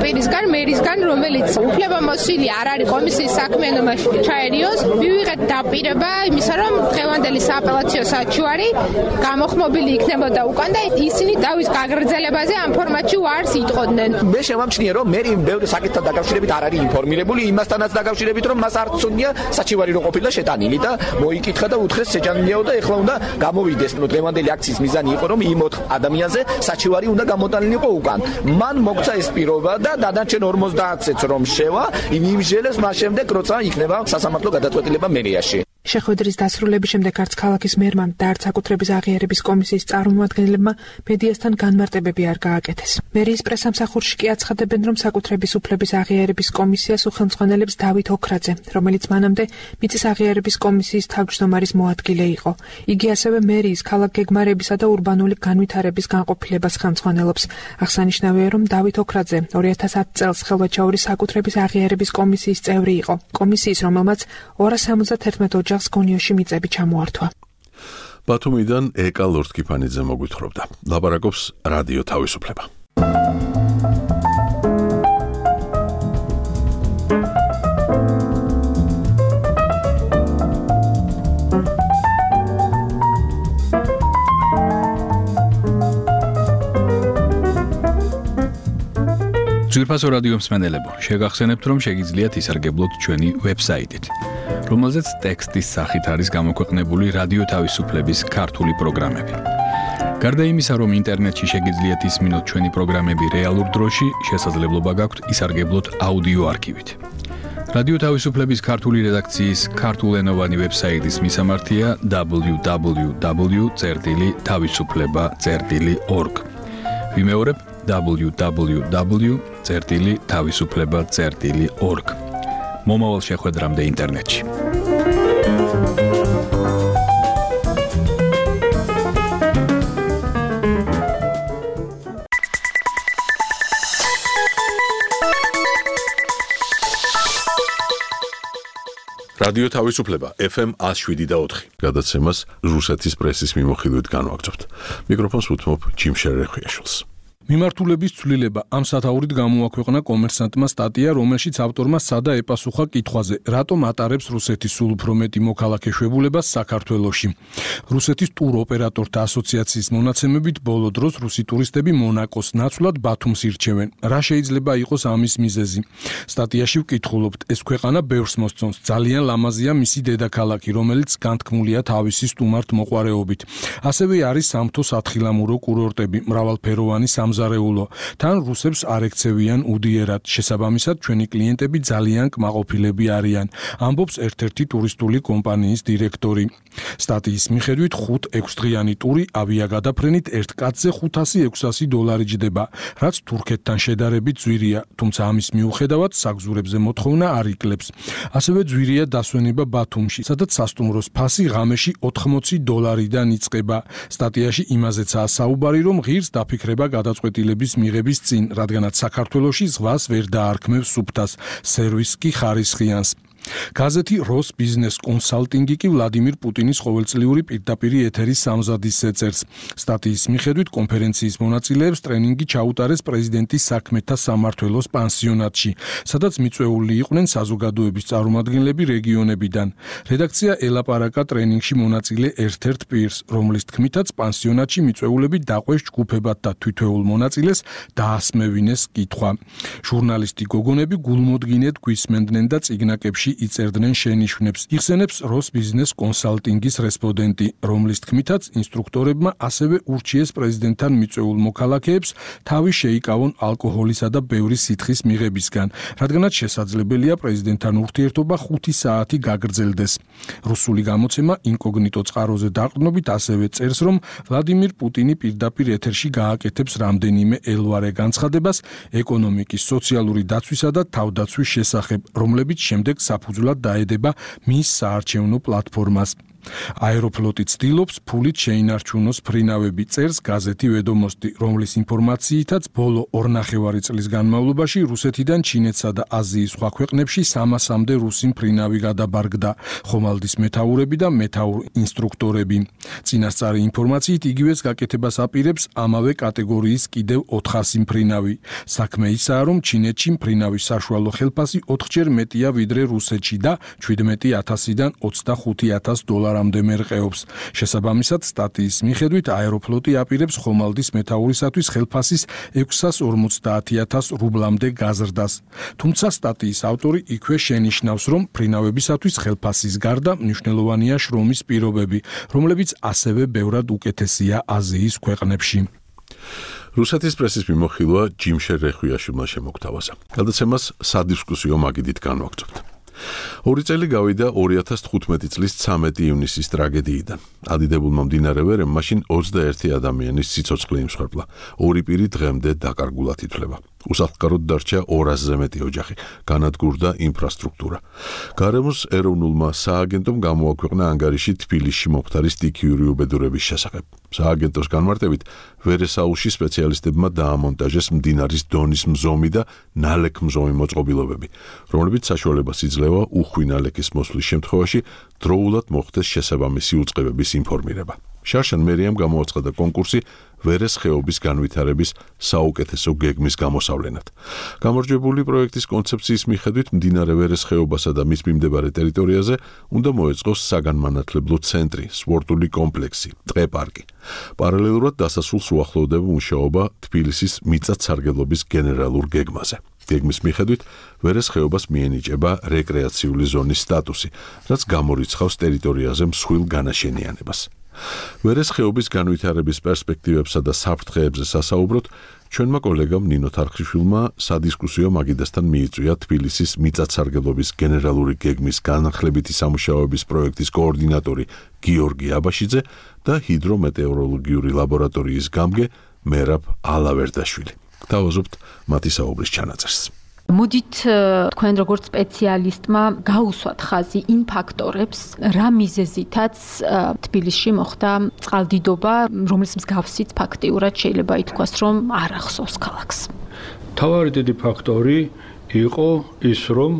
პირისგან, მერისგან, რომელიც უფლებამოსილი არ არის კომისიის საქმიანობაში ჩაერიოს, მივიღეთ დაპირება იმისა, რომ დღევანდელი სააპელაციო საჩუარი გამოხმობილი იქნებოდა უკან და ისინი დავის გაგრძელებაზე ამ ფორმატში უარს იტყოდნენ. მე შემამჩნია, რომ მე ბევრი საკითხთან დაკავშირებით არ არის ინფორმირებული იმასთანაც დაკავშირებით, რომ მას არ ცოდნია საჩივარი რო ყოფილა შეტანილი და მოიკითხა და უთხრეს სეჯანიაო და ეხლა უნდა გამოვიდეს. დღევანდელი აქციის მიზანი იყო, რომ იმ 4 ადამიანზე საჩივარი უნდა გამოტანილიყო უკან. მან მოგცა ეს პირობა და დანარჩენ 50-ს რომ შევა, იმჟელეს მას შემდეგ როცა იქნება სასამართლო გადაწყვეტილება მერიაში. შეხვედრის დასრულების შემდეგ არც ქალაქის მერმა და არც საკუთრების აღიარების კომისიის წარმომადგენლებმა მედიასთან განმარტებები არ გააკეთეს. მერიის პრესამსახურში კი აცხადებენ, რომ საკუთრების უფლების აღიარების კომისიას უხელმძღვანელებს დავით ოქრაძე, რომელიც მანამდე მიწის აღიარების კომისიის თავმჯდომარის მოადგილე იყო. იგი ასევე მერიის ქალაქ გეგმარებისა და ურბანული განვითარების განყოფილებას ხელმძღვანელობს. აღსანიშნავია, რომ დავით ოქრაძე 2010 წელს ხელვაჩაურის საკუთრების აღიარების კომისიის წევრი იყო. კომისიის, რომელმაც 271 ოჯახს გონიოში მიწები ჩამოართვა. ბათუმიდან ეკა ლორთქიფანიძე მოგვითხრობდა. ლაპარაკობს რადიო თავისუფლება. ძვირფასო რადიო მსმენელებო, შეგახსენებთ, რომ შეგიძლიათ ისარგებლოთ ჩვენი ვებსაიტით, რომელზეც ტექსტის სახით არის გამოქვეყნებული რადიო თავისუფლების ქართული პროგრამები. გარდა იმისა, რომ ინტერნეტში შეგიძლიათ ისმინოთ ჩვენი პროგრამები რეალურ დროში, შესაძლებლობა გაქვთ ისარგებლოთ აუდიო არქივით. რადიო თავისუფლების ქართული რედაქციის ქართულენოვანი ვებსაიტის მისამართია www.tavisufleba.org. ვიმეორებ www.tavisufleba.org. მომავალ შეხვედრამდე ინტერნეტში. რადიო თავისუფლება FM 107.4 გადაცემას რუსეთის პრესის მიმოხილვით განვაგრძობთ. მიკროფონს უთმობ ჯიმ შერეხვიაშვილს. მიმართულების ცვლილება ამ სათაურით გამოაქვეყნა კომერსანტმა სტატია, რომელშიც ავტორმა სადა ეპასუხა კითხვაზე, რატომ ატარებს რუსეთის სულ უფრო მეტი მოქალაქე შვებულებას საქართველოში. რუსეთის ტუროპერატორთა ასოციაციის მონაცემებით ბოლო დროს რუსი ტურისტები მონაკოს ნაცვლად ბათუმს ირჩევენ. რა შეიძლება იყოს ამის მიზეზი? სტატიაში ვკითხულობთ, ეს ქვეყანა ბევრს მოსწონს, ძალიან ლამაზია მისი დედაქალაქი, რომელიც განთქმულია თავისი სტუმართ მოყვარეობით. ასევე არის სამთო სათხილამურო კურორტები, მრავალფეროვანი სამზარეულო. თან რუსებს არ ექცევიან უდიერად, შესაბამისად ჩვენი კლიენტები ძალიან კმაყოფილები არიან, ამბობს ერთ-ერთი ტურისტული კომპანიის დირექტორი. სტატიის მიხედვით 5-6 დღიანი ტური ავიაგადაფრენით ერთ კაცზე $500-600 ჯდება, რაც თურქეთთან შედარებით ძვირია, თუმცა ამის მიუხედავად საგზურებზე მოთხოვნა არ იკლებს. ასევე ძვირია დასვენება ბათუმში, სადაც სასტუმროს ფასი ღამეში $80-დან იწყება. სტატიაში იმაზეცაა საუბარი, რომ ღირს დაფიქრება გადაწყვეტილების მიღების წინ, რადგანაც საქართველოში ზღვას ვერ დაარქმევს სუფთას, სერვისს კი ხარისხიანს. გაზეთი როს ბიზნეს კონსალტინგი კი ვლადიმირ პუტინის ყოველწლიური პირდაპირი ეთერის სამზადისს ეწერს. სტატიის მიხედვით კონფერენციის მონაწილეებს ტრენინგი ჩაუტარეს პრეზიდენტის საქმეთა სამმართველოს პანსიონატში, სადაც მიწვეული იყვნენ საზოგადოების წარმომადგენლები რეგიონებიდან. რედაქცია ელაპარაკა ტრენინგში მონაწილე ერთ-ერთ პირს, რომლის თქმითაც პანსიონატში მიწვეულები დაყვეს ჯგუფებად და თვითეულ მონაწილეს დაასმევინეს კითხვა. ჟურნალისტი გოგონები გულმოდგინედ გვისმენდნენ და წიგნაკებში იწერდნენ შენიშვნებს. იხსენებს როს ბიზნეს კონსალტინგის რესპონდენტი, რომლის თქმითაც ინსტრუქტორებმა ასევე ურჩიეს პრეზიდენტთან მიწვეულ მოქალაქეებს თავი შეიკავონ ალკოჰოლისა და ბევრი სითხის მიღებისგან, რადგანაც შესაძლებელია პრეზიდენტთან ურთიერთობა 5 საათი გაგრძელდეს. რუსული გამოცემა ინკოგნიტო წყაროზე დაყრდნობით ასევე წერს, რომ ვლადიმირ პუტინი პირდაპირ ეთერში გააკეთებს რამდენიმე ელვარე განცხადებას ეკონომიკის, სოციალური დაცვისა და თავდაცვის შესახებ, რომლებიც შემდეგ საფუძვლად დაედება მის საარჩევნო პლატფორმას. აეროფლოტი ცდილობს ფულით შეინარჩუნოს ფრინავები, წერს გაზეთი ვედომოსტი, რომლის ინფორმაციითაც ბოლო 2.5 წლის განმავლობაში რუსეთიდან ჩინეთსა და აზიის სხვა ქვეყნებში 300-მდე რუსი ფრინავი გადაბარგდა, ხომალდის მეთაურები და მეთაურ ინსტრუქტორები. წინასწარი ინფორმაციით იგივეს გაკეთებას აპირებს ამავე კატეგორიის კიდევ 400 ფრინავი. საქმე ისაა, რომ ჩინეთში ფრინავის საშუალო ხელფასი 4-ჯერ მეტია ვიდრე რუსეთში და 17,000-დან 25,000 დოლარამდე მერყეობს. შესაბამისად, სტატიის მიხედვით აეროფლოტი აპირებს ხომალდის მეთაურისათვის ხელფასის 650,000 რუბლამდე გაზრდას. თუმცა სტატიის ავტორი იქვე შენიშნავს, რომ ფრინავებისათვის ხელფასის გარდა მნიშვნელოვანია შრომის პირობები, რომლებიც ასევე ბევრად უკეთესია აზიის ქვეყნებში. რუსეთის პრესის მიმოხილვა ჯიმშე რეხვიაშვილმა შემოგთავაზა. გადაცემას სადისკუსიო მაგიდით განვაგრძობთ. 2 წელი გავიდა 2015 წლის 13 ივნისის ტრაგედიიდან. ადიდებულმა მდინარე ვერემ მაშინ 21 ადამიანის სიცოცხლე იმსხვერპლა. 2 პირი დღემდე დაკარგულად ითვლება. უსახლკაროდ დარჩა 200-ზე მეტი ოჯახი, განადგურდა ინფრასტრუქტურა. გარემოს ეროვნულმა სააგენტომ გამოაქვეყნა ანგარიში თბილისში მომხდარი სტიქიური უბედურების შესახებ. სააგენტოს განმარტებით, ვერესაულში სპეციალისტებმა დაამონტაჟეს მდინარის დონის მზომი და ნალექმზომი მოწყობილობები, რომლებიც საშუალებას იძლევა უხვი ნალექის მოსვლის შემთხვევაში დროულად მოხდეს შესაბამისი უწყებების ინფორმირება. შარშან მერიამ გამოაცხადა კონკურსი ვერეს ხეობის განვითარების საუკეთესო გეგმის გამოსავლენად. გამარჯვებული პროექტის კონცეფციის მიხედვით მდინარე ვერეს ხეობასა და მის მიმდებარე ტერიტორიაზე უნდა მოეწყოს საგანმანათლებლო ცენტრი, სპორტული კომპლექსი, ტყე-პარკი. პარალელურად დასასრულს უახლოვდება მუშაობა თბილისის მიწათსარგებლობის გენერალურ გეგმაზე. გეგმის მიხედვით ვერეს ხეობას მიენიჭება რეკრეაციული ზონის სტატუსი, რაც გამორიცხავს ტერიტორიაზე მსხვილ განაშენიანებას. ვერეს ხეობის განვითარების პერსპექტივებსა და საფრთხეებზე სასაუბროთ, ჩვენმა კოლეგამ ნინო თარხიშვილმა სადისკუსიო მაგიდასთან მიიწვია თბილისის მიწათსარგებლობის გენერალური გეგმის განახლებითი სამუშაოების პროექტის კოორდინატორი გიორგი აბაშიძე და ჰიდრომეტეოროლოგიური ლაბორატორიის გამგე მერაბ ალავერდაშვილი. დავაზობთ მათი საუბრის ჩანაწერს. მოდით თქვენ როგორც სპეციალისტმა გაუსვათ ხაზი იმ ფაქტორებს, რა მიზეზითაც თბილისში მოხდა წყალდიდობა, რომლის მსგავსიც ფაქტიურად შეიძლება ითქვას, რომ არ ახსოვს ქალაქს. თავარი დიდი ფაქტორი იყო ის, რომ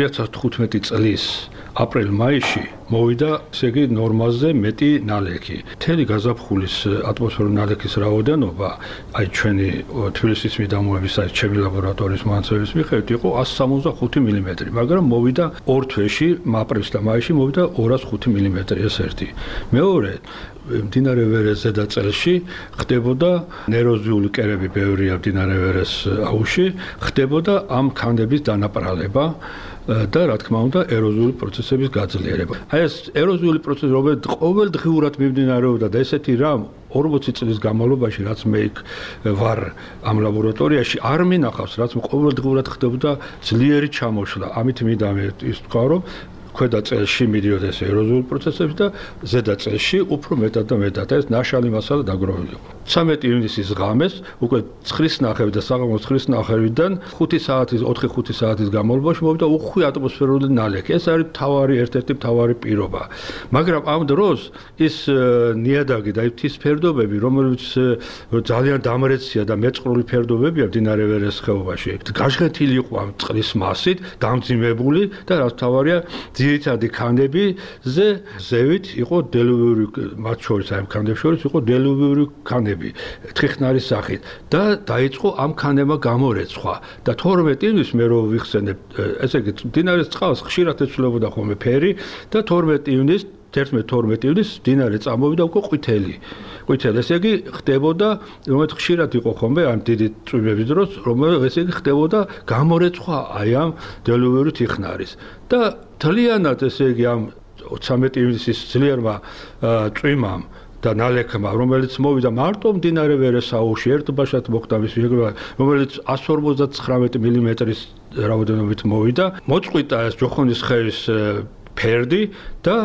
2015 წლის აპრილ-მაისში მოვიდა, ესე იგი, ნორმაზე მეტი ნალექი. მთელი გაზაფხულის ატმოსფერული ნალექის რაოდენობა, აი ჩვენი თბილისის მიდამოების, აი ჩემი ლაბორატორიის მონაცემების მიხედვით იყო 165 მმ, მაგრამ მოვიდა 2 თვეში, აპრილს და მაისში მოვიდა 205 მმ, ეს ერთი. მეორე, მდინარე ვერეს ზედაწელში ხდებოდა ეროზიული კერები ბევრია მდინარე ვერეს აუზში, ხდებოდა ამ ქანების დანაპრალება და რა თქმა უნდა ეროზიული პროცესების გაძლიერება. აი ეს ეროზიული პროცესი რომელიც ყოველდღიურად მიმდინარეობდა და ესეთი რამ 40 წლის განმავლობაში რაც მე იქ ვარ ამ ლაბორატორიაში არ მინახავს, რაც ყოველდღიურად ხდებოდა ძლიერი ჩამოშლა. ამით მინდა ის თქვა, რომ ქვედა წელში მიდიოდა ეს ეროზიული პროცესები და ზედა წელში უფრო მეტად და მეტად ეს ნაშალი მასალა დაგროვილი. 13 ივნისის ღამეს უკვე 9:30 და საღამოს 9:30-დან 5 საათის განმავლობაში მოვიდა უხვი ატმოსფერული ნალექი. ეს არის ერთ-ერთი მთავარი პირობა. მაგრამ ამ დროს ის ნიადაგი და მთის ფერდობები, რომელიც ძალიან დამრეცია და მეწყრული ფერდობებია მდინარე ვერეს ხეობაში, გაჟღენთილი იყო ამ წყლის მასით, დამძიმებული და რაც მთავარია ძირითადი ქანები ზევით იყო დელუვიური, მათ შორის აი ქანებს შორის იყო დელუვიური ქანები, თხიხნარის სახით და დაიწყო ამ ქანებმა გამორეცხვა და 12 ივნისს მე რო ვიხსენებ, ესე იგი მდინარის წყალს ხშირად ეცვლებოდა ხოლმე ფერი და 12 ივნისს მდინარე წამოვიდა უკვე ყვითელი, ესე იგი ხდებოდა, რომელიც ხშირად იყო ხოლმე ამ დიდი წვიმების დროს, რომელიც ესე იგი ხდებოდა გამორეცხვა აი ამ დელუვიური თიხნარის და თლიანად ესე იგი ამ 13 ივნისის ძლიერმა წვიმამ და ნალექმა, რომელიც მოვიდა მარტო მდინარე ვერეს აუზში, ერთბაშად მოხდა მის შეგროვა, რომელიც 159 მმ-ის რაოდენობით მოვიდა, მოწყვიტა ეს ჯოხონის ხევის ფერდი და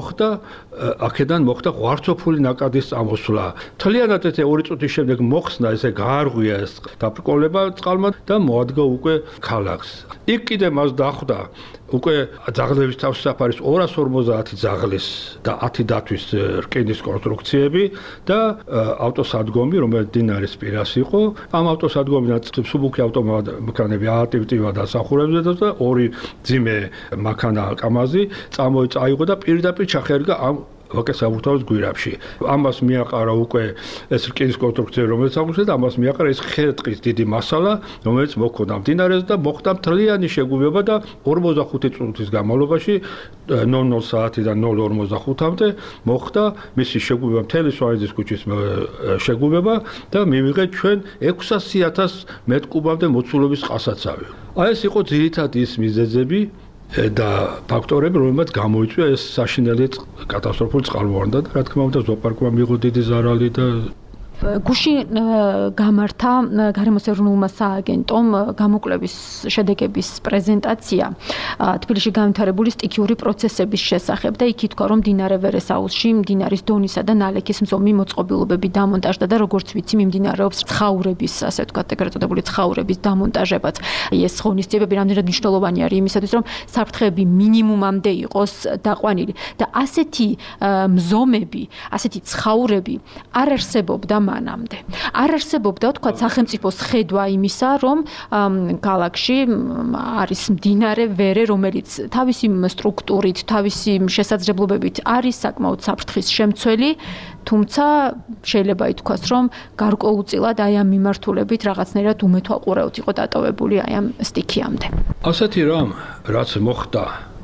აქედან მოხდა ღვარცოფული ნაკადის წამოსვლა. თლიანად ეს 2 წუთის შემდეგ მოხსნა ესე გაარღვია ეს დაბრკოლება წყალმა და მოადგა უკვე ქალაქს. იქ კიდე მას დახვდა უკვე ძაღლების თავშესაფარის 250 ძაღლის და 10 დათვის რკინის კონსტრუქციები და ავტოსადგომი, რომელიც დინარის პირას იყო. ამ ავტოსადგომიდან მსუბუქი ავტომანქანები ატივტივა დასახურებზე და 2 ძიმე მანქანა კამაზი წაიღო და პირდაპირ ჩახერგა ამ ვაკეს საბურთალოს გვირაბში. ამას მიაყარა უკვე ეს რკინის კონსტრუქცია, რომელიც აღმოჩნდა, ამას მიაყარა ეს ხე-ტყის დიდი მასალა, რომელიც მოქონდა მდინარეს და მოხდა მთლიანი შეგუება და 45 წუთის განმავლობაში 00 საათიდან 0:45-მდე მოხდა მისი შეგუება მთელი სვანეთის ქუჩის შეგუება და მივიღეთ ჩვენ 600,000 მ3-კუბამდე მოცულობის წყალსაცავი. აი ეს იყო ძირითადი ის მიზეზები და ფაქტორები, რომელმაც გამოიწვია ეს საშინელი კატასტროფული წყალმოვარდნა და რა თქმა უნდა ზოოპარკმა მიიღო დიდი ზარალი და გუშინ გამართა გარემოს ეროვნულმა სააგენტომ გამოკვლევის შედეგების პრეზენტაცია თბილისში განვითარებული სტიქიური პროცესების შესახებ და იქ ითქვა, რომ მდინარე ვერეს აუზში მდინარის დონისა და ნალექის მზომი მოწყობილობები დამონტაჟდა და როგორც ვიცი, მიმდინარეობს ცხაურების, ასე ვთქვათ, ეგრეთ წოდებული ცხაურების დამონტაჟებაც. ეს ღონისძიებები რამდენად მნიშვნელოვანი არის იმისათვის, რომ საფრთხეები მინიმუმამდე იყოს დაყვანილი და ასეთი მზომები, ასეთი ცხაურები არ არსებობდა მანამდე. არ არსებობდა, თქვა, სახელმწიფოს ხედვა იმისა, რომ ქალაქში არის მდინარე ვერე, რომელიც თავისი სტრუქტურით, თავისი შესაძლებლობებით არის საკმაოდ საფრთხის შემცველი, თუმცა შეიძლება ითქვას, რომ გარკვეულწილად აი ამ მიმართულებით რაღაცნაირად უმეთვალყურეოდ იყო დატოვებული აი ამ სტიქიამდე. ასეთი რამ, რაც მოხდა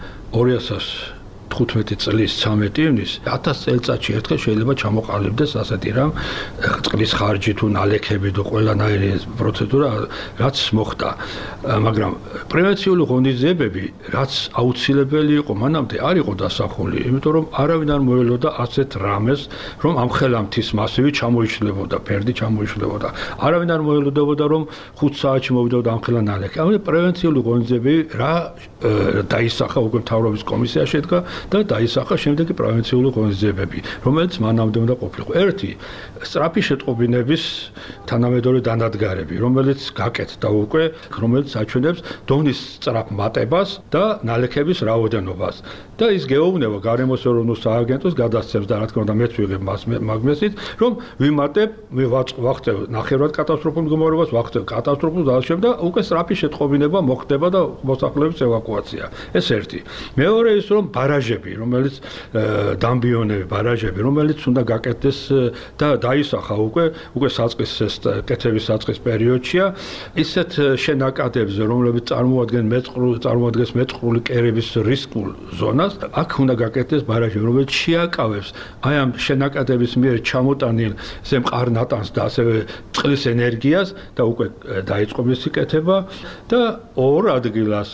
2015 წლის 13 ივნისს 1000 წელიწადში ერთხელ შეიძლება ჩამოყალიბდეს ასეთი რამ წყლის ხარჯი თუ ნალექები და ყველანაირი პროცედურა რაც მოხდა მაგრამ პრევენციული ღონისძიებები რაც აუცილებელი იყო მანამდე არ იყო დასახული იმიტომ რომ არავინ არ მოელოდა ასეთ რამეს რომ ამ ხელამთის მასივი ჩამოიშლებოდა ფერდი ჩამოიშლებოდა არავინ არ მოელოდებოდა რომ 5 საათში მოვიდოდა ამ ხელა ნალექი ამ პრევენციული ღონისძიებები რა დაისახა უკვე მთავრობის კომისია შედგა და დაისახა შემდეგი პრევენციული ღონისძიებები, რომელიც მანამდე უნდა ყოფილიყო. ერთი, სწრაფი შეტყობინების თანამედროვე დანადგარები, რომელიც გაკეთდა უკვე, რომელიც აჩვენებს დონის სწრაფ მატებას და ნალექების რაოდენობას. და ის გეუბნება გარემოს ეროვნულ სააგენტოს გადასცემს და რა თქმა უნდა მეც ვიღებ მაგმესით, რომ ვიმატებ, ვახცევ ნახევრად კატასტროფულ მდგომარეობას, ვახცევ კატასტროფულ დაშემ და უკვე სწრაფი შეტყობინება მოხდება და მოსახლეობის ევაკუაცია. ეს ერთი. მეორე ის რომ ბარაჟები, რომელიც დამბიონები, ბარაჟები, რომელიც უნდა გაკეთდეს და დაისახა უკვე საწყის კეთების საწყის პერიოდშია, ისეთ შენაკადებზე, რომლებიც წარმოადგენს მეწყრული კერების რისკულ ზონას, აქ უნდა გაკეთდეს ბარაჟები, რომელიც შეაკავებს აი ამ შენაკადების მიერ ჩამოტანილ ესე მყარ-ნატანს და ასევე წყლის ენერგიას და უკვე დაიწყო მისი კეთება და ორ ადგილას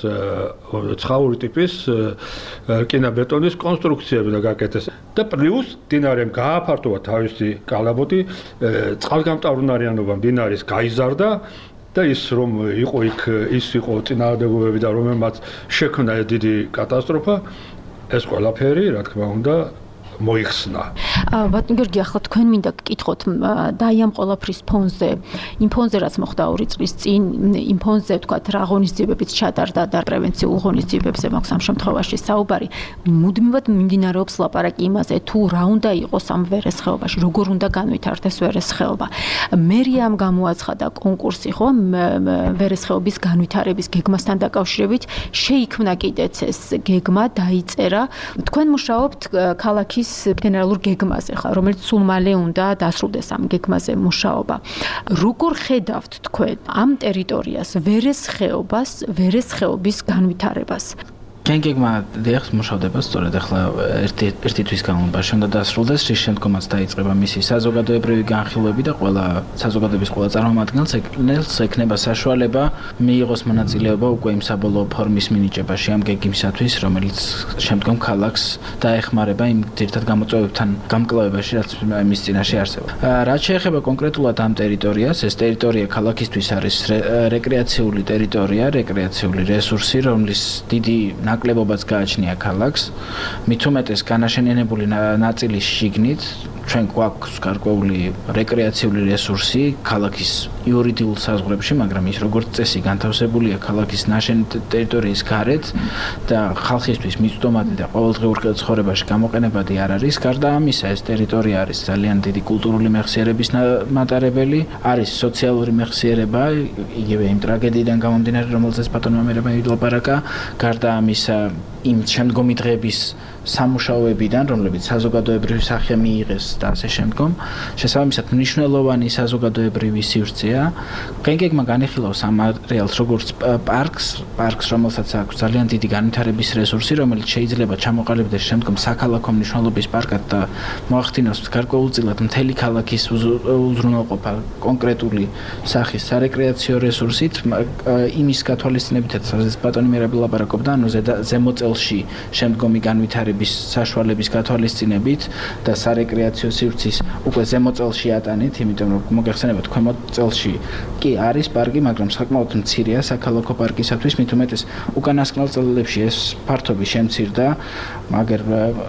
ცხაური ტიპის რკინა-ბეტონის კონსტრუქციები და გაკეთეს და პლუს მდინარემ გააფართოვა თავისი კალაპოტი წყალგამტავრუნარიანობა მდინარის გაიზარდა და ის რომ იყო იქ ის იყო წინააღმდეგობები და რომელმაც შექმნა დიდი კატასტროფა ეს ყველაფერი რა თქმა უნდა მოიხსნა. ბატონ გიორგი, ახლა თქვენ მინდა გკითხოთ და აი ამ ყველაფრის ფონზე, იმ ფონზე რაც მოხდა 2 წლის წინ, იმ ფონზე თქვათ რა ღონისძიებებიც ჩატარდა და პრევენციულ ღონისძიებებზე მაქვს ამ შემთხვევაში საუბარი. მუდმივად მიმდინარეობს ლაპარაკი იმაზე, თუ რა უნდა იყოს ამ ვერეს ხეობაში, როგორ უნდა განვითარდეს ვერეს ხეობა. მერიამ გამოაცხადა კონკურსი, ხო, ვერეს ხეობის განვითარების გეგმასთან დაკავშირებით, შეიქმნა კიდეც ეს გეგმა, დაიწერა. თქვენ მუშაობთ ქალაქის გენერალურ გეგმაზე ხარ, რომელიც სულ მალე უნდა დასრულდეს ამ გეგმაზე მუშაობა. როგორ ხედავთ თქვენ ამ ტერიტორიას, ვერეს ხეობას, ვერეს ხეობის განვითარებას? გეგმა დიახ მუშავდება სწორედ ახლა ერთი თვის განმავლობაში უნდა დასრულდეს, რის შემდგომაც დაიწყება მისი საზოგადოებრივი განხილვები და ყველა საზოგადოების ყველა წარმომადგენელს ექნება საშუალება მიიღოს მონაწილეობა უკვე იმ საბოლოო ფორმის მინიჭებაში ამ გეგმისათვის, რომელიც შემდგომ ქალაქს დაეხმარება იმ ძირითად გამოწვევებთან გამკლავებაში, რაც მის წინაშე არსებობს. რაც შეეხება კონკრეტულად ამ ტერიტორიას, ეს ტერიტორია ქალაქისთვის არის რეკრეაციული ტერიტორია, რეკრეაციული რესურსი, რომლის დიდი ნაკლებობაც გააჩნია ქალაქს, მით უმეტეს განაშენიანებული ნაწილის შიგნით, ჩვენ გვაქვს გარკვეული რეკრეაციული რესურსი ქალაქის იურიდიულ საზღვრებში, მაგრამ ის როგორც წესი განთავსებულია ქალაქის ნაშენი ტერიტორიის გარეთ და ხალხისთვის მიწვდომადი და ყოველდღიურ ცხოვრებაში გამოყენებადი არ არის. გარდა ამისა, ეს ტერიტორია არის ძალიან დიდი კულტურული მეხსიერების მატარებელი, არის სოციალური მეხსიერება, იგივე იმ ტრაგედიიდან გამომდინარე, რომელზეც ბატონმა მერაბა ილაპარაკა. გარდა ამისა, იმ შემდგომი დღეების სამუშაოებიდან, რომლებიც საზოგადოებრივი სახე მიიღეს და ასე შემდგომ, შესაბამისად მნიშვნელოვანი საზოგადოებრივი სივრცეა. გენგეგმა განიხილავს ამ არეალს როგორც პარკს, რომელსაც აქვს ძალიან დიდი განვითარების რესურსი, რომელიც შეიძლება ჩამოყალიბდეს შემდგომ საქალაქო მნიშვნელობის პარკად და მოახდინოს გარკვეულწილად მთელი ქალაქის უზრუნველყოფა კონკრეტული სახის სარეკრეაციო რესურსით, იმის გათვალისწინებითაც, სადაც ბატონი მერაბი ლაპარაკობდა, ანუ ზემოწელში შემდგომი განვითარების საშუალების გათვალისწინებით და სარეკრეაციო სივრცის უკვე ზემოწელში ატანით, იმიტომ რომ მოგეხსენებათ, ქვემო წელში კი არის პარკი, მაგრამ საკმაოდ მცირეა საქალაქო პარკისათვის, მით უმეტეს უკანასკნელ წლებში ეს ფართობი შემცირდა, მაგრამ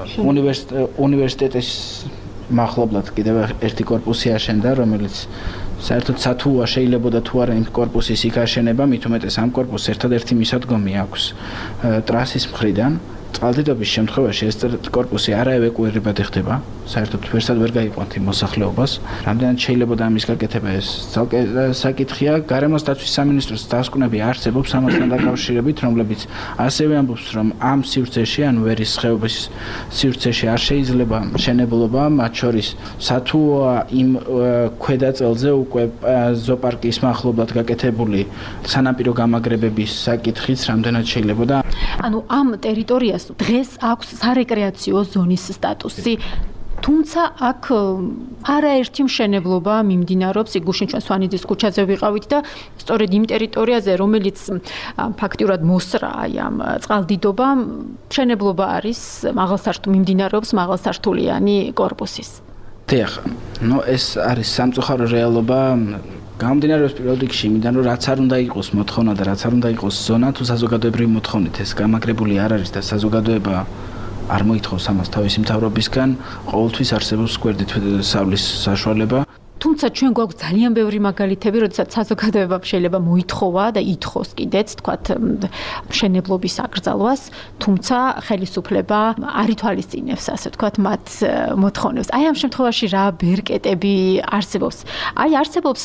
უნივერსიტეტის მახლობლად კიდევ ერთი კორპუსი აშენდა, რომელიც საერთოდ სათუა შეიძლებოდა თუ არა იმ კორპუსის იქ აშენება, მით უმეტეს ამ კორპუსს ერთადერთი მისადგომი აქვს ტრასის მხრიდან. წყალდიდობის შემთხვევაში ეს კორპუსი არა ევაკუირებად ხდება, საერთოდ ვერსად ვერ გაიყვანთ იმ მოსახლეობას. რამდენად შეიძლება ამის გაკეთება ეს ცალკე საკითხია. გარემოს დაცვის სამინისტროს დასკვნები არსებობს ამასთან დაკავშირებით, რომლებიც ასევე ამბობს, რომ ამ სივრცეში, ანუ ვერის ხეობის სივრცეში არ შეიძლება მშენებლობა, მათ შორის სათუა იმ ქვედა წელზე უკვე ზოოპარკის მახლობლად გაკეთებული სანაპირო გამაგრებების საკითხიც რამდენად შეიძლებოდა. ანუ ამ ტერიტორიას დღეს აქვს სარეკრეაციო ზონის სტატუსი. თუმცა აქ არაერთი მშენებლობა მიმდინარეობს, იგუშინ ჩვენ სვანიძის ქუჩაზე ვიყავით და სწორედ იმ ტერიტორიაზე, რომელიც ფაქტიურად მოსრა ამ წყალდიდობამ, მშენებლობა არის მიმდინარეობს მაღალსართულიანი კორპუსის. დიახ, ეს არის სამწუხარო რეალობა. გამომდინარეობს პირველ რიგში იმიდან, რომ რაც არ უნდა იყოს მოთხოვნა და რაც არ უნდა იყოს ზონა, თუ საზოგადოებრივი მოთხოვნით ეს გამაგრებული არ არის და საზოგადოება არ მოითხოვს ამას თავისი მთავრობისგან, ყოველთვის არსებობს გვერდით სავლის საშუალება. თუმცა ჩვენ გვაქვს ძალიან ბევრი მაგალითები, როდესაც საზოგადოებამ შეიძლება მოითხოვა და ითხოვს კიდეც, თქვათ, მშენებლობის აკრძალვას, თუმცა ხელისუფლება არ ითვალისწინებს, ასე ვთქვათ, მათ მოთხოვნებს. აი ამ შემთხვევაში რა ბერკეტები არსებობს? არსებობს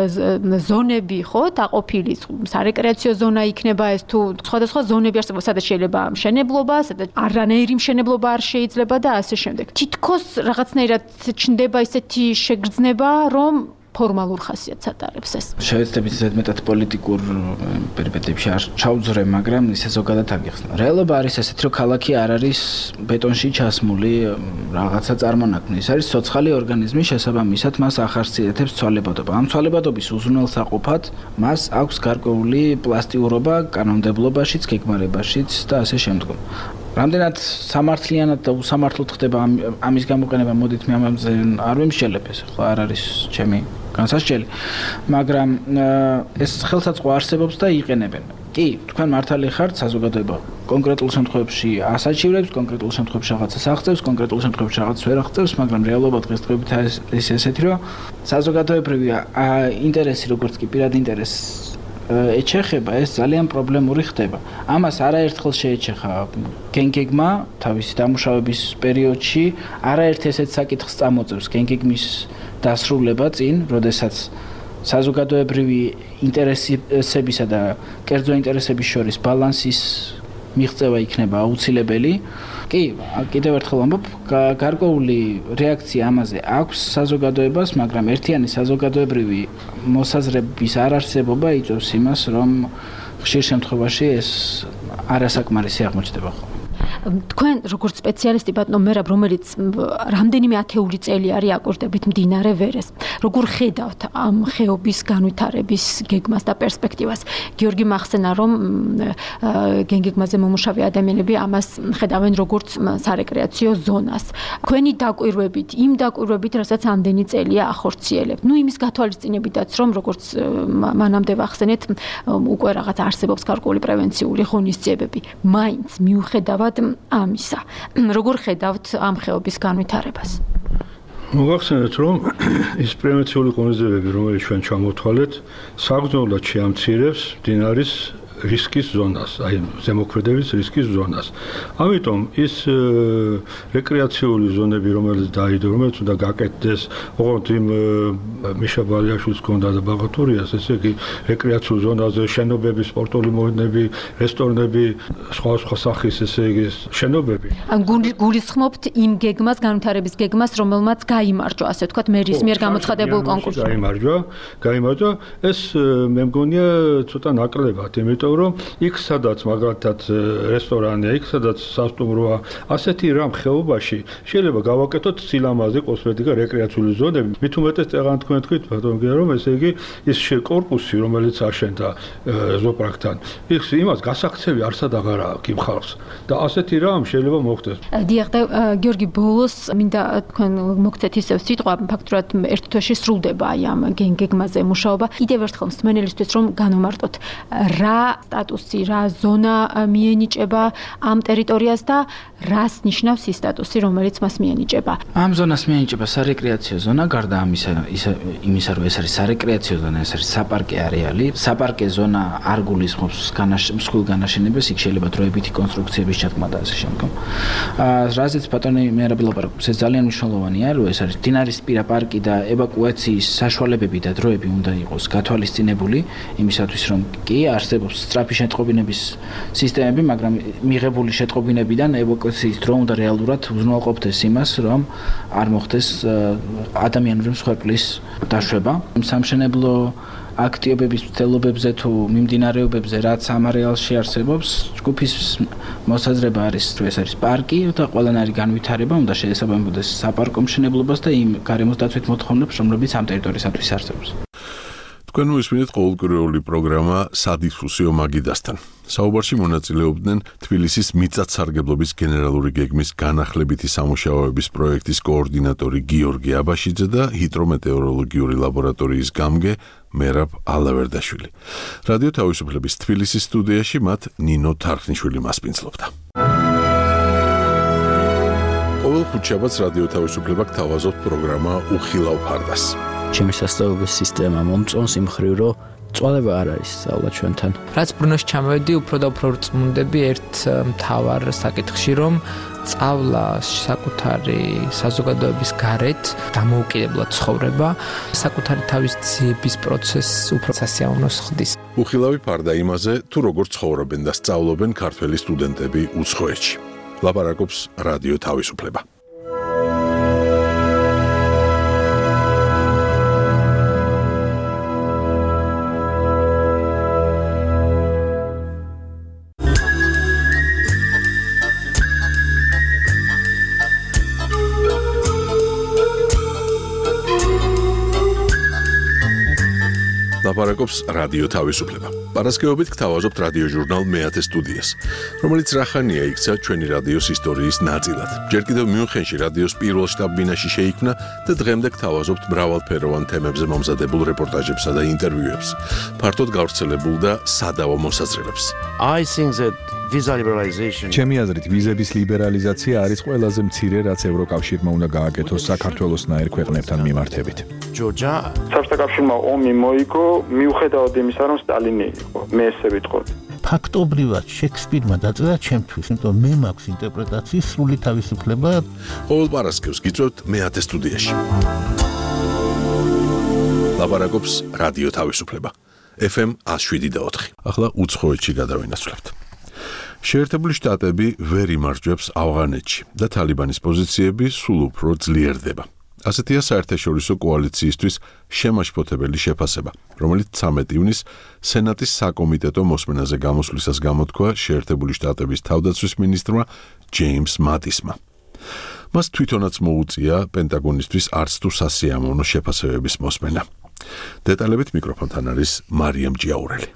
ზონები, ხო, დაყოფილი, სარეკრეაციო ზონა იქნება ეს თუ სხვადასხვა ზონები არსებობს, სადაც შეიძლება მშენებლობა, სადაც არანაირი მშენებლობა არ შეიძლება და ასე შემდეგ. თითქოს რაღაცნაირად ჩნდება ისეთი შეგრძნება, რომ ფორმალურ ხასიათს ატარებს ეს. შევეცდებით ზედმეტად პოლიტიკურ პერიპეტიებში არ ჩავძვრე, მაგრამ ისე ზოგადად აგიხსნა. რეალობა არის ესეთი, რომ ქალაქი არ არის ბეტონში ჩასმული რაღაცა წარმონაქმნი. ის არის ცოცხალი ორგანიზმი, შესაბამისად მას ახასიათებს ცვალებადობა. ამ ცვალებადობის უზრუნველსაყოფად მას აქვს გარკვეული პლასტიურობა კანონმდებლობაშიც, გეგმარებაშიც და ასე შემდგომ. რამდენად სამართლიანად და უსამართლოდ ხდება ამის გამოყენება, მოდით მე ამაზე არ ვიმსჯელებ, ეს ხო არ არის ჩემი განსასჯელი, მაგრამ ეს ხელსაწყო არსებობს და იყენებენ. კი, თქვენ მართალი ხართ, საზოგადოება კონკრეტულ შემთხვევებში ასაჩივრებს, კონკრეტულ შემთხვევებში რაღაცას აღწევს, კონკრეტულ შემთხვევებში რაღაცას ვერ აღწევს, მაგრამ რეალობა დღესდღეობით არის ესეთი, რომ საზოგადოებრივი ინტერესი, როგორც კი პირადი ინტერესი ეჩეხება, ეს ძალიან პრობლემური ხდება. ამას არაერთხელ შეეჩეხა გენგეგმა თავისი დამუშავების პერიოდში, არაერთ ესეთ საკითხს წამოწევს გენგეგმის დასრულება წინ, როდესაც საზოგადოებრივი ინტერესებისა და კერძო ინტერესების შორის ბალანსის მიღწევა იქნება აუცილებელი. კი, კიდევ ერთხელ ამბობ, გარკვეული რეაქცია ამაზე აქვს საზოგადოებას, მაგრამ ერთიანი საზოგადოებრივი მოსაზრების არარსებობა იწვევს იმას, რომ ხშირ შემთხვევაში ეს არასაკმარისი აღმოჩნდება ხოლმე. თქვენ როგორც სპეციალისტი ბატონო მერაბ, რომელიც რამდენიმე ათეული წელი არის აკურდებით მდინარე ვერეს, როგორ ხედავთ ამ ხეობის განვითარების გეგმას და პერსპექტივას? გიორგი მახსენა, რომ გენგეგმაზე მომუშავე ადამიანები ამას ხედავენ როგორც სარეკრეაციო ზონას. თქვენი დაკვირვებით, იმ დაკვირვებით, რასაც ამდენი წელია ახორციელებთ. იმის გათვალისწინებითაც, რომ როგორც მანამდე ვახსენეთ, უკვე რაღაც არსებობს გარკვეული პრევენციული ღონისძიებები. მაინც მიუხედავად ამისა, როგორ ხედავთ ამ ხეობის განვითარებას? მოგახსენეთ, რომ ის პრევენციული ღონისძიებები, რომელიც ჩვენ ჩამოვთვალეთ, საგრძნობლად შეამცირებს მდინარის რისკის ზონას, აი ზემოქმედების რისკის ზონას. ამიტომ ის რეკრეაციული ზონები, რომელიც დაიდო, რომელიც უნდა გაკეთდეს, ოღონდ იმ მიშა ბალიაშვილს ჰქონდა და ბაღათურიას, ესე იგი რეკრეაციულ ზონაზე შენობები, სპორტული მოედნები, რესტორნები, სხვა სახის ესე იგი შენობები. ან გულისხმობთ იმ გეგმას, განვითარების გეგმას, რომელმაც გაიმარჯვა, ასე ვთქვათ, მერის მიერ გამოცხადებულ კონკურსში. გაიმარჯვა. ეს მე მგონია ცოტა ნაკლებად, იმიტომ რომ იქ სადაც მაგალითად რესტორანია, იქ სადაც სასტუმროა, ასეთი რამ ხეობაში შეიძლება გავაკეთოთ სილამაზე, კოსმეტიკა, რეკრეაციული ზონები. მით უმეტეს წეგან თქვენ თქვით, ბატონო გია, რომ ესე იგი ის კორპუსი, რომელიც აშენდა ზოპრაკთან, იმას გასაქცევი არსად აღარ აქვს იმ ხალხს და ასეთი რამ შეიძლება მოხდეს. დიახ, და გიორგი, ბოლოს მინდა თქვენ მოგცეთ ისევ სიტყვა, ფაქტურად ერთ თვეში სრულდება აი ამ გეგმაზე მუშაობა. კიდევ ერთხელ მსმენელისთვის რომ განვმარტოთ, რა სტატუსი, რა ზონა მიენიჭება ამ ტერიტორიას და რას ნიშნავს ის სტატუსი, რომელიც მას მიენიჭება? ამ ზონას მიენიჭება სარეკრეაციო ზონა, გარდა ამისა, იმისა, რომ ეს არის სარეკრეაციო ზონა, ეს არის საპარკე არეალი. საპარკე ზონა არ გულისხმობს მსხვილ განაშენებას, იქ შეიძლება დროებითი კონსტრუქციების ჩატყმა და ასე შემდგომ. რაზეც ბატონი მეერაბი ლაპარაკობს, ეს ძალიან მნიშვნელოვანია, რომ ეს არის მდინარისპირა პარკი და ევაკუაციის საშუალებები და დროები უნდა იყოს გათვალისწინებული იმისათვის, რომ კი არსებობს სწრაფი შეტყობინების სისტემები, მაგრამ მიღებული შეტყობინებიდან ევაკუაციის დრო უნდა რეალურად უზრუნველყოფდეს იმას, რომ არ მოხდეს ადამიანური მსხვერპლის დაშვება. სამშენებლო აქტივობების მცდელობებზე თუ მიმდინარეობებზე, რაც ამ არეალში არსებობს, ჯგუფის მოსაზრება არის, რომ ეს არის პარკი და ყველანაირი განვითარება უნდა შეესაბამებოდეს საპარკო მშენებლობას და იმ გარემოს დაცვით მოთხოვნებს, რომლებიც ამ ტერიტორიისათვის არსებობს. თქვენ მოისმინეთ ყოველკვირეული პროგრამა სადისკუსიო მაგიდასთან. საუბარში მონაწილეობდნენ თბილისის მიწათსარგებლობის გენერალური გეგმის განახლებითი სამუშაოების პროექტის კოორდინატორი გიორგი აბაშიძე და ჰიდრომეტეოროლოგიური ლაბორატორიის გამგე მერაბ ალავერდაშვილი. რადიო თავისუფლების თბილისის სტუდიაში მათ ნინო თარხნიშვილი მასპინძლობდა. ყოველ ხუთშაბათს რადიო თავისუფლება გთავაზობთ პროგრამა უხილავ ფარდას. ჩემი სასწავლების სისტემა მომწონს იმ მხრივ, რომ წვალება არ არის სწავლა ჩვენთან. რაც ბრუნოში ჩამოვედი, უფრო და უფრო რწმუნდები ერთ მთავარ საკითხში, რომ სწავლა საკუთარი საზოგადოების გარეთ დამოუკიდებლად ცხოვრება, საკუთარი თავის ძიების პროცესს უფრო სასიამოვნოს ხდის. უხილავი ფარდა იმაზე, თუ როგორ ცხოვრობენ და სწავლობენ ქართველი სტუდენტები უცხოეთში. ლაპარაკობს რადიო თავისუფლება. ლაპარაკობს რადიო თავისუფლება. პარასკევობით გთავაზობთ რადიო ჟურნალ მეათე სტუდიას, რომელიც რახანია იქცა ჩვენი რადიოს ისტორიის ნაწილად. ჯერ კიდევ მიუნხენში რადიოს პირველ შტაბ-ბინაში შეიქმნა და დღემდე გთავაზობთ მრავალფეროვან თემებზე მომზადებულ რეპორტაჟებსა და ინტერვიუებს, ფართოდ გავრცელებულ და სადავო მოსაზრებებს. ჩემი აზრით, ვიზების ლიბერალიზაცია არის ყველაზე მცირე, რაც ევროკავშირმა უნდა გააკეთოს საქართველოსნაირ ქვეყნებთან მიმართებით. საბჭოთა კავშირმა ომი მოიგო, მიუხედავად იმისა, რომ სტალინი იყო, მე ესე ვიტყოდი. ფაქტობრივად შექსპირმა დაწერა ჩემთვის, იმიტომ მე მაქვს ინტერპრეტაციის სრული თავისუფლება. ყოველ პარასკევს გიწევთ მეათე სტუდიაში. ლაპარაკობს რადიო თავისუფლება. FM 107.4. ახლა უცხოეთში გადავინაცვლებთ. შეერთებული შტატები ვერ იმარჯვებს ავღანეთში და თალიბანის პოზიციები სულ უფრო ძლიერდება. ასეთია საერთაშორისო კოალიციისთვის შემაშფოთებელი შეფასება, რომელიც 13 ივნისს სენატის საკომიტეტო მოსმენაზე გამოსვლისას გამოთქვა შეერთებული შტატების თავდაცვის მინისტრმა ჯეიმს მატისმა. მას თვითონაც მოუწია პენტაგონისთვის არც თუ სასიამოვნო შეფასებების მოსმენა. დეტალებით მიკროფონთან არის მარიამ ჯიაურელი.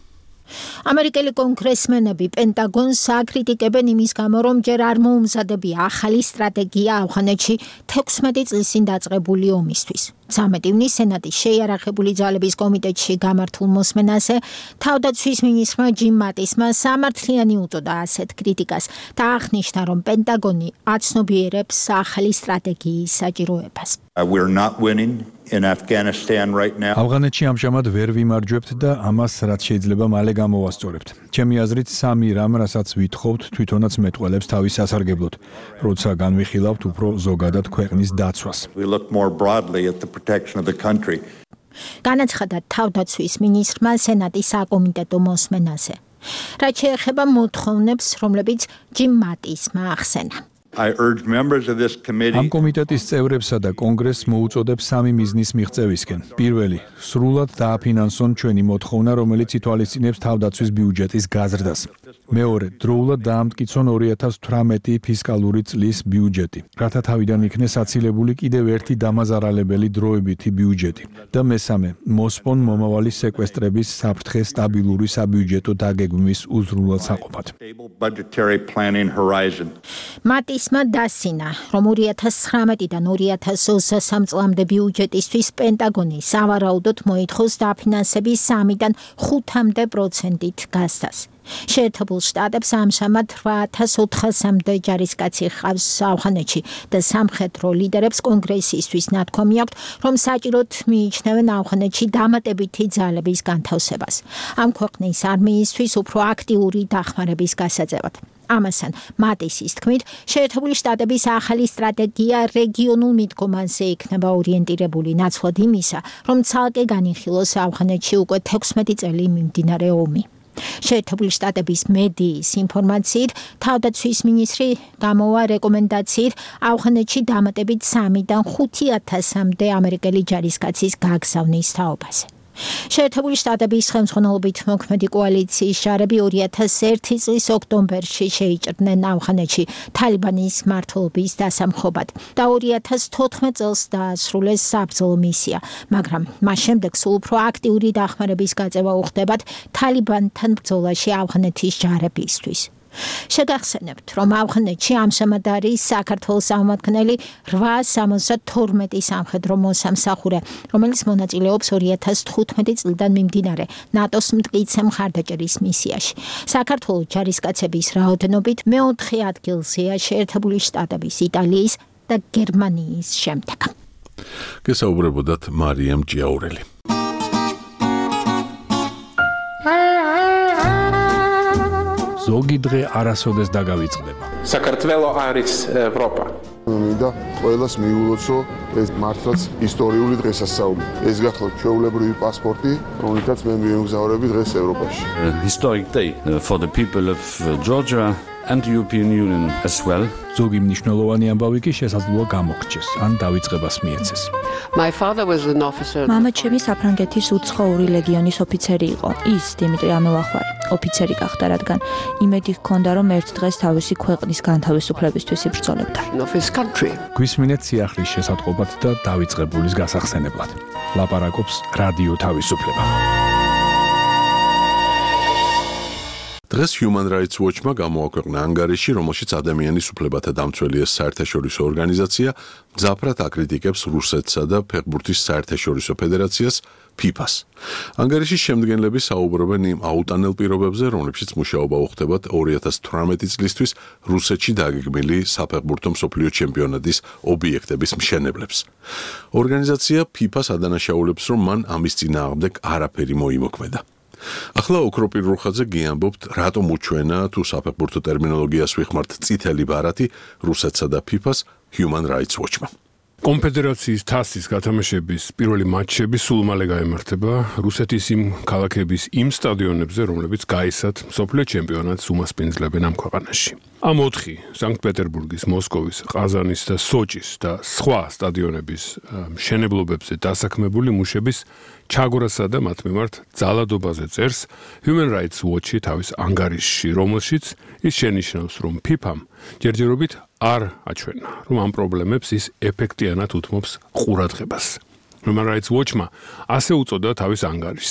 ამერიკელი კონგრესმენები პენტაგონს აკრიტიკებენ იმის გამო, რომ ჯერ არ მოუმზადებია ახალი სტრატეგია ავღანეთში 16 წლის წინ დაწყებული ომისთვის. 13 ივნისს სენატის შეიარაღებული ძალების კომიტეტში გამართულ მოსმენაზე თავდაცვის მინისტრმა ჯიმ მატისმა სამართლიანი უწოდა ასეთ კრიტიკას და აღნიშნა, რომ პენტაგონი აცნობიერებს ახალი სტრატეგიის საჭიროებას. We're not winning in Afghanistan right now. ავღანეთში ამჟამად ვერ ვიმარჯვებთ და ამას რაც შეიძლება მალე გამოვასწორებთ. ჩემი აზრით სამი რამ, რასაც ვითხოვთ, თვითონაც მეტყველებს თავის სასარგებლოდ, როცა განვიხილავთ უფრო ზოგადად ქვეყნის დაცვას. We look more broadly at the protection of the country. განაცხადა თავდაცვის მინისტრმა სენატის საკომიტეტო მოსმენაზე. რაც შეეხება მოთხოვნებს, რომლებიც ჯიმ მატისმა ახსენა. I urge members of this committee ამ კომიტეტის წევრებსა და კონგრესს მოუწოდებს სამი მიზნის მიღწევისკენ. პირველი, სრულად დააფინანსონ ჩვენი მოთხოვნა, რომელიც ითვალისწინებს თავდაცვის ბიუჯეტის გაზრდას. მეორე, დროულად დაამტკიცონ 2018 ფისკალური წლის ბიუჯეტი, რათა თავიდან იქნეს აცილებული კიდევ ერთი დამაზარალებელი დროებითი ბიუჯეტი. და მესამე, მოსპონ მომავალი სეკვესტრების საფრთხე სტაბილური საბიუჯეტო დაგეგმვის უზრუნველად საყოფად. budgetary planning horizon. მატისმა დასინა, რომ 2019-დან 2023 წლამდე ბიუჯეტისთვის პენტაგონი სავარაუდოდ მოითხოვს დაფინანსების 3-დან 5%-ით გასცას. შეერთებულ შტატებს ამჟამად 8400-მდე ჯარისკაცი ჰყავს ავღანეთში და სამხედრო ლიდერებს კონგრესისთვის ნათქვამი აქვთ, რომ საჭიროდ მიიჩნევენ ავღანეთში დამატებითი ძალების განთავსებას. ამ ქვეყნის არმიისთვის უფრო აქტიური დახმარების გასაძებად. ამასთან, მატისის თქმით, შეერთებული შტატების ახალი სტრატეგია რეგიონულ მიდგომაზე იქნება ორიენტირებული ნაცვლად იმისა, რომ ცალკე განიხილოს ავღანეთში უკვე 16 წელი მიმდინარე ომი. შეერთებული შტატების მედიის ინფორმაციით, თავდაცვის მინისტრი გამოვა რეკომენდაციით ავღანეთში დამატებით 3-დან 5000-მდე ამერიკელი ჯარისკაცის გაგზავნის თაობაზე. შეერთებული შტატების ხელმძღვანელობით მოქმედი კოალიციის ჯარები 2001 წლის ოქტომბერში შეიჭრნენ ავღანეთში თალიბანის მმართველობის დასამხობად და 2014 წელს დაასრულეს საბრძოლო მისია, მაგრამ მას შემდეგ სულ უფრო აქტიური დახმარების გაწევა უხდებათ თალიბანთან ბრძოლაში ავღანეთის ჯარებისთვის. შეგახსენებთ, რომ ავღანეთში ამჟამად არის საქართველოს აღმადგენელი 872 სამხედრო მოსამსახურე, რომელიც მონაწილეობს 2015 წლიდან მიმდინარე ნატოს მტკიცე მხარდაჭერის მისიაში. საქართველოს ჯარისკაცების რაოდენობით მეოთხე ადგილზეა შეერთებული შტატების, იტალიის და გერმანიის შემდეგ. გესაუბრებოდათ მარიამ ჭიაურელი. ზოგი დღე არასოდეს დაგავიწყდება. საქართველო არის ევროპა. მინდა ყველას მიულოცო ეს მართლაც ისტორიული დღესასწაული. ეს გახლავთ ჩვეულებრივი პასპორტი, რომელთაც მე მიემგზავრები დღეს ევროპაში. Historic day for the people of Georgia and the European Union as well. ზოგი მნიშვნელოვანი ამბავი კი შესაძლოა გამოგრჩეს, ან დავიწყებას მიეცეს. My father was an officer. მამა ჩემი საფრანგეთის უცხოური ლეგიონის ოფიცერი იყო. ის დიმიტრი ამელახვარი ოფიცერი გახდა, რადგან იმედი ჰქონდა, რომ ერთ დღეს თავისი ქვეყნის განთავისუფლებისთვის იბრძოლებდა. გვისმინეთ სიახლის შესატყობად და დავიწყებულის გასახსენებლად. ლაპარაკობს რადიო თავისუფლება. დღეს Human Rights Watch-მა გამოაქვეყნა ანგარიში, რომელშიც ადამიანის უფლებათა დამცველი საერთაშორისო ორგანიზაცია მძაფრად აკრიტიკებს რუსეთსა და ფეხბურთის საერთაშორისო ფედერაციას FIFA-ს. ანგარიშის შემდგენლები საუბრობენ იმ აუტანელ პირობებზე, რომლებშიც მუშაობა უხდებათ 2018 წლისთვის რუსეთში დაგეგმილი საფეხბურთო მსოფლიო ჩემპიონატის ობიექტების მშენებლებს. ორგანიზაცია FIFA-ს ადანაშაულებს, რომ მან ამის წინააღმდეგ არაფერი მოიმოქმედა. ახლა ოქროპირ რუხაძე გიამბობთ, რატომ უჩვენა თუ საფეხბურთო ტერმინოლოგიას ვიხმართ წითელი ბარათი რუსეთსა და FIFA-ს Human Rights Watch-მა. კონფედერაციის თასის გათამაშების პირველი მატჩები სულ მალე გაემართება რუსეთის იმ ქალაქების იმ სტადიონებზე, რომლებიც გაისად მსოფლიო ჩემპიონატს უმასპინძლებენ ამ ქვეყანაში. ამ 4 სანქტ-პეტერბურგის, მოსკოვის, ყაზანის და სოჭის და სხვა სტადიონების მშენებლობებზე დასაქმებული მუშების ჩაგვრასა და მათ მიმართ ძალადობაზე წერს Human Rights Watch-ი თავის ანგარიშში, რომელშიც ის შენიშნავს, რომ FIFA-მ ჯერჯერობით არ აჩვენა, რომ ამ პრობლემებს ის ეფექტიანად უთმობს ყურადღებას. Human Rights Watch-მა ასე უწოდა თავის ანგარიშს.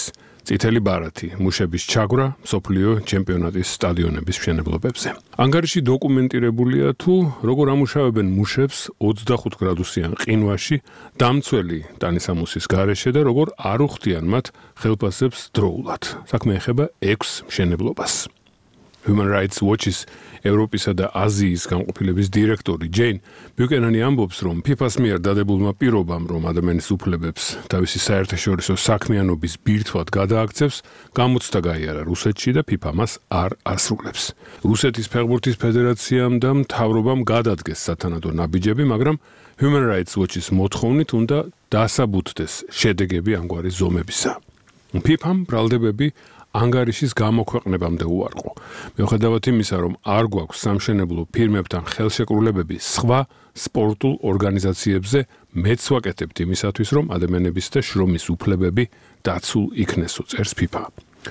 წითელი ბარათი, მუშების ჩაგვრა მსოფლიო ჩემპიონატის სტადიონების მშენებლობებზე. ანგარიში დოკუმენტირებულია თუ როგორ ამუშავებენ მუშებს 25 გრადუსიან ყინვაში დამცველი ტანისამოსის გარეშე და როგორ არ უხდიან მათ ხელფასებს დროულად. საქმე ეხება 6 მშენებლობას. Human Rights Watch-ის ევროპისა და აზიის განყოფილების დირექტორი ჯეინ ბიუკენანი ამბობს, რომ FIFA-ს მიერ დადებულმა პირობამ, რომ ადამიანის უფლებებს თავისი საერთაშორისო საქმიანობის ბირთვად გადააქცევს, გამოცდა გაიარა რუსეთში და FIFA მას არ ასრულებს. რუსეთის ფეხბურთის ფედერაციამ და მთავრობამ გადადგეს სათანადო ნაბიჯები, მაგრამ Human Rights Watch-ის მოთხოვნით უნდა დასაბუთდეს შედეგები ამგვარი ზომებისა. FIFA-მ ბრალდებები ანგარიშის გამოქვეყნებამდე უარყო. მიუხედავად იმისა, რომ არ გვაქვს სამშენებლო ფირმებთან ხელშეკრულებები სხვა სპორტულ ორგანიზაციებზე, მეც ვაკეთებთ იმისათვის, რომ ადამიანების და შრომის უფლებები დაცულ იქნესო, წერს FIFA.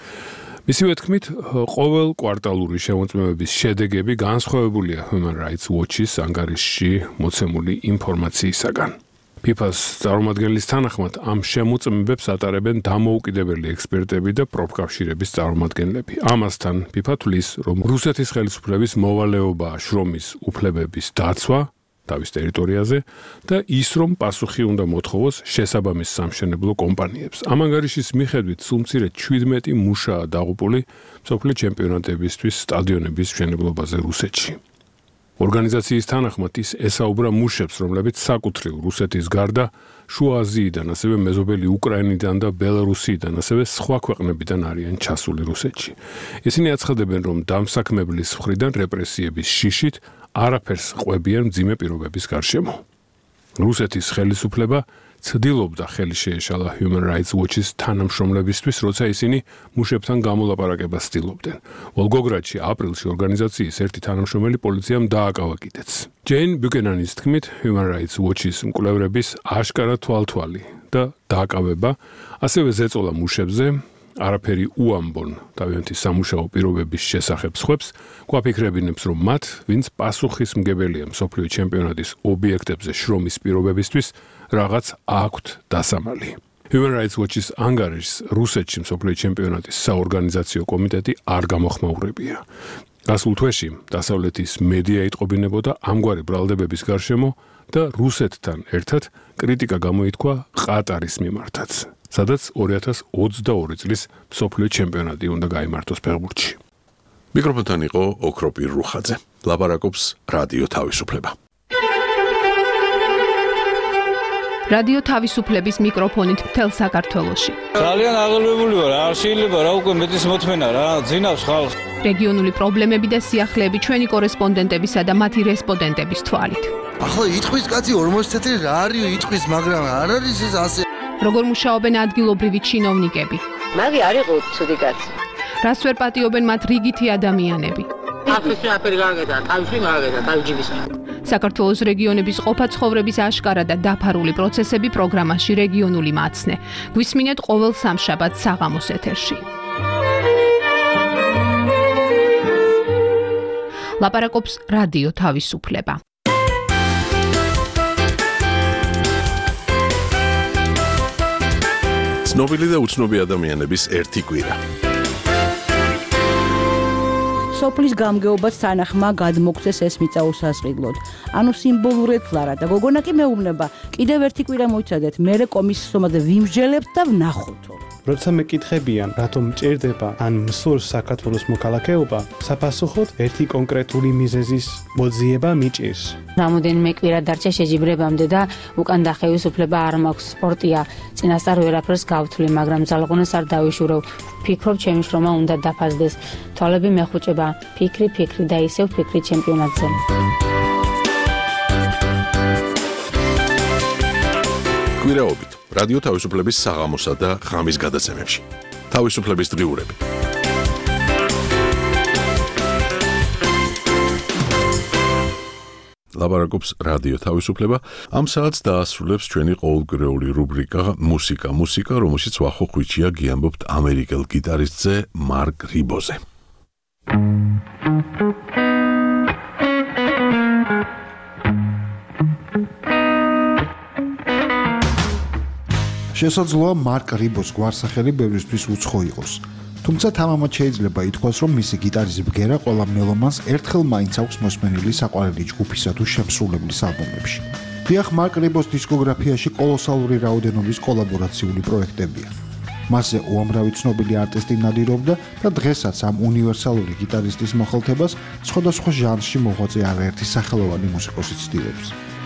მისივე თქმით, ყოველ კვარტალური შემოწმებების შედეგები განსხვავებულია Human Rights Watch-ის ანგარიშში მოცემული ინფორმაციისაგან. FIFA-ს წარმომადგენლის თანახმად ამ შემოწმებებს ატარებენ დამოუკიდებელი ექსპერტები და პროფკავშირების წარმომადგენლები. ამასთან FIFA თვლის, რომ რუსეთის ხელისუფლების მოვალეობაა შრომის უფლებების დაცვა თავის ტერიტორიაზე და ის, რომ პასუხი უნდა მოთხოვოს შესაბამის სამშენებლო კომპანიებს. ამ ანგარიშის მიხედვით სულ მცირედ 17 მუშაა დაღუპული მსოფლიო ჩემპიონატებისთვის სტადიონების მშენებლობაზე რუსეთში. ორგანიზაციის თანახმად ის ესაუბრა მუშებს, რომლებიც საკუთრივ რუსეთის გარდა შუა აზიიდან, ასევე მეზობელი უკრაინიდან და ბელარუსიდან, ასევე სხვა ქვეყნებიდან არიან ჩასული რუსეთში. ისინი აცხადებენ, რომ დამსაქმებლის მხრიდან რეპრესიების შიშით არაფერს ყვებიან მძიმე პირობების გარშემო. რუსეთის ხელისუფლება ცდილობდა ხელი შეეშალა Human Rights Watch-ის თანამშრომლებისთვის, როცა ისინი მუშებთან გამოლაპარაკებას ცდილობდნენ. ვოლგოგრადში აპრილში ორგანიზაციის ერთი თანამშრომელი პოლიციამ დააკავა კიდეც. ჯეინ ბიუკენანის თქმით, Human Rights Watch-ის მკვლევრების აშკარა თვალთვალი და დააკავება, ასევე ზეწოლა მუშებზე, არაფერი უამბონ თავიანთი სამუშაო პირობების შესახებ სხვებს, გვაფიქრებინებს, რომ მათ, ვინც პასუხისმგებელია მსოფლიო ჩემპიონატის ობიექტებზე შრომის პირობებისთვის, რაღაც აქვთ დასამალი. Human Rights Watch-ის ანგარიშს რუსეთში მსოფლიო ჩემპიონატის საორგანიზაციო კომიტეტი არ გამოხმაურებია. გასულ თვეში დასავლეთის მედია იტყობინებოდა ამგვარი ბრალდებების გარშემო და რუსეთთან ერთად კრიტიკა გამოითქვა ყატარის მიმართაც, სადაც 2022 წლის მსოფლიო ჩემპიონატი უნდა გაიმართოს ფეხბურთში. მიკროფონთან იყო ოქროპირ რუხაძე. ლაპარაკობს რადიო თავისუფლება. რადიო თავისუფლების მიკროფონით მთელ საქართველოში. ძალიან აღელვებული ვარ, არ შეიძლება რა უკვე მეტის მოთმენა რა, ძინავს ხალხს. რეგიონული პრობლემები და სიახლეები ჩვენი კორესპონდენტებისა და მათი რესპონდენტების თვალით. ახლა იტყვის კაცი 40 წელი რა არის იტყვის, მაგრამ არ არის ეს ასე. როგორ მუშაობენ ადგილობრივი ჩინოვნიკები? მაგი არ იყო ცუდი კაცი. რას ვერ პატიობენ მათ რიგითი ადამიანები? აფრიკაში აფერი გააკეთა, თავში გააკეთა, თავჯიბის. საქართველოს რეგიონების ყოფა ცხოვრების აშკარა და დაფარული პროცესები პროგრამაში რეგიონული მაცნე. გვისმინეთ ყოველ სამშაბათს საღამოს ეთერში. ლაპარაკობს რადიო თავისუფლება. ცნობილი და უცნობი ადამიანების ერთი კვირა. სოფლის გამგეობაც თანახმა გადმოგცეს ეს მიწა უსასყიდლოდ. ანუ სიმბოლურად ლარა და გოგონა კი მეუბნება, კიდევ ერთი კვირა მოიცადეთ, მერე კომისიის ომაზე ვიმსჯელებთ და ვნახოთო. როცა მეკითხებიან, რატომ მჭირდება ან მსურს საქართველოს მოქალაქეობა, საფასუხოდ ერთი კონკრეტული მიზეზის მოძიება მიჭირს. რამოდენიმე კვირა დარჩა შეჯიბრებამდე და უკან დახევის უფლება არ მაქვს. სპორტია, წინასწარ ვერაფერს გავთვლი, მაგრამ ძალღონას არ დავიშურევ. ფიქრობ, ჩემი შრომა უნდა დაფასდეს. თვალები მეხუჭება, ფიქრი და ისევ ფიქრი ჩემპიონატზე. კვირაობით რადიო თავისუფლების საღამოსა და ღამის გადაცემებში. თავისუფლების დღიურები. ლაპარაკობს რადიო თავისუფლება. ამ საათს დაასრულებს ჩვენი ყოველკვირეული რუბრიკა მუსიკა, რომელშიც ვახო ხვიჩია გიამბობთ ამერიკელ გიტარისტზე მარკ რიბოზე. შესაძლოა მარკ რიბოს გვარსახელი ბევრისთვის უცხო იყოს. თუმცა თამამად შეიძლება ითქვას, რომ მისი გიტარის ბგერა ყველა მელომანს ერთხელ მაინც აქვს მოსმენილი საყვარელი ჯგუფისა თუ შემსრულებლის ალბომებში. დიახ, მარკ რიბოს დისკოგრაფიაში კოლოსალური რაოდენობის კოლაბორაციული პროექტებია. მასზე უამრავი ცნობილი არტისტი ნადირობდა და დღესაც ამ უნივერსალური გიტარისტის მოხელთებას სხვადასხვა ჟანრში მოღვაწე არაერთი სახელოვანი მუსიკოსი ცდილობს.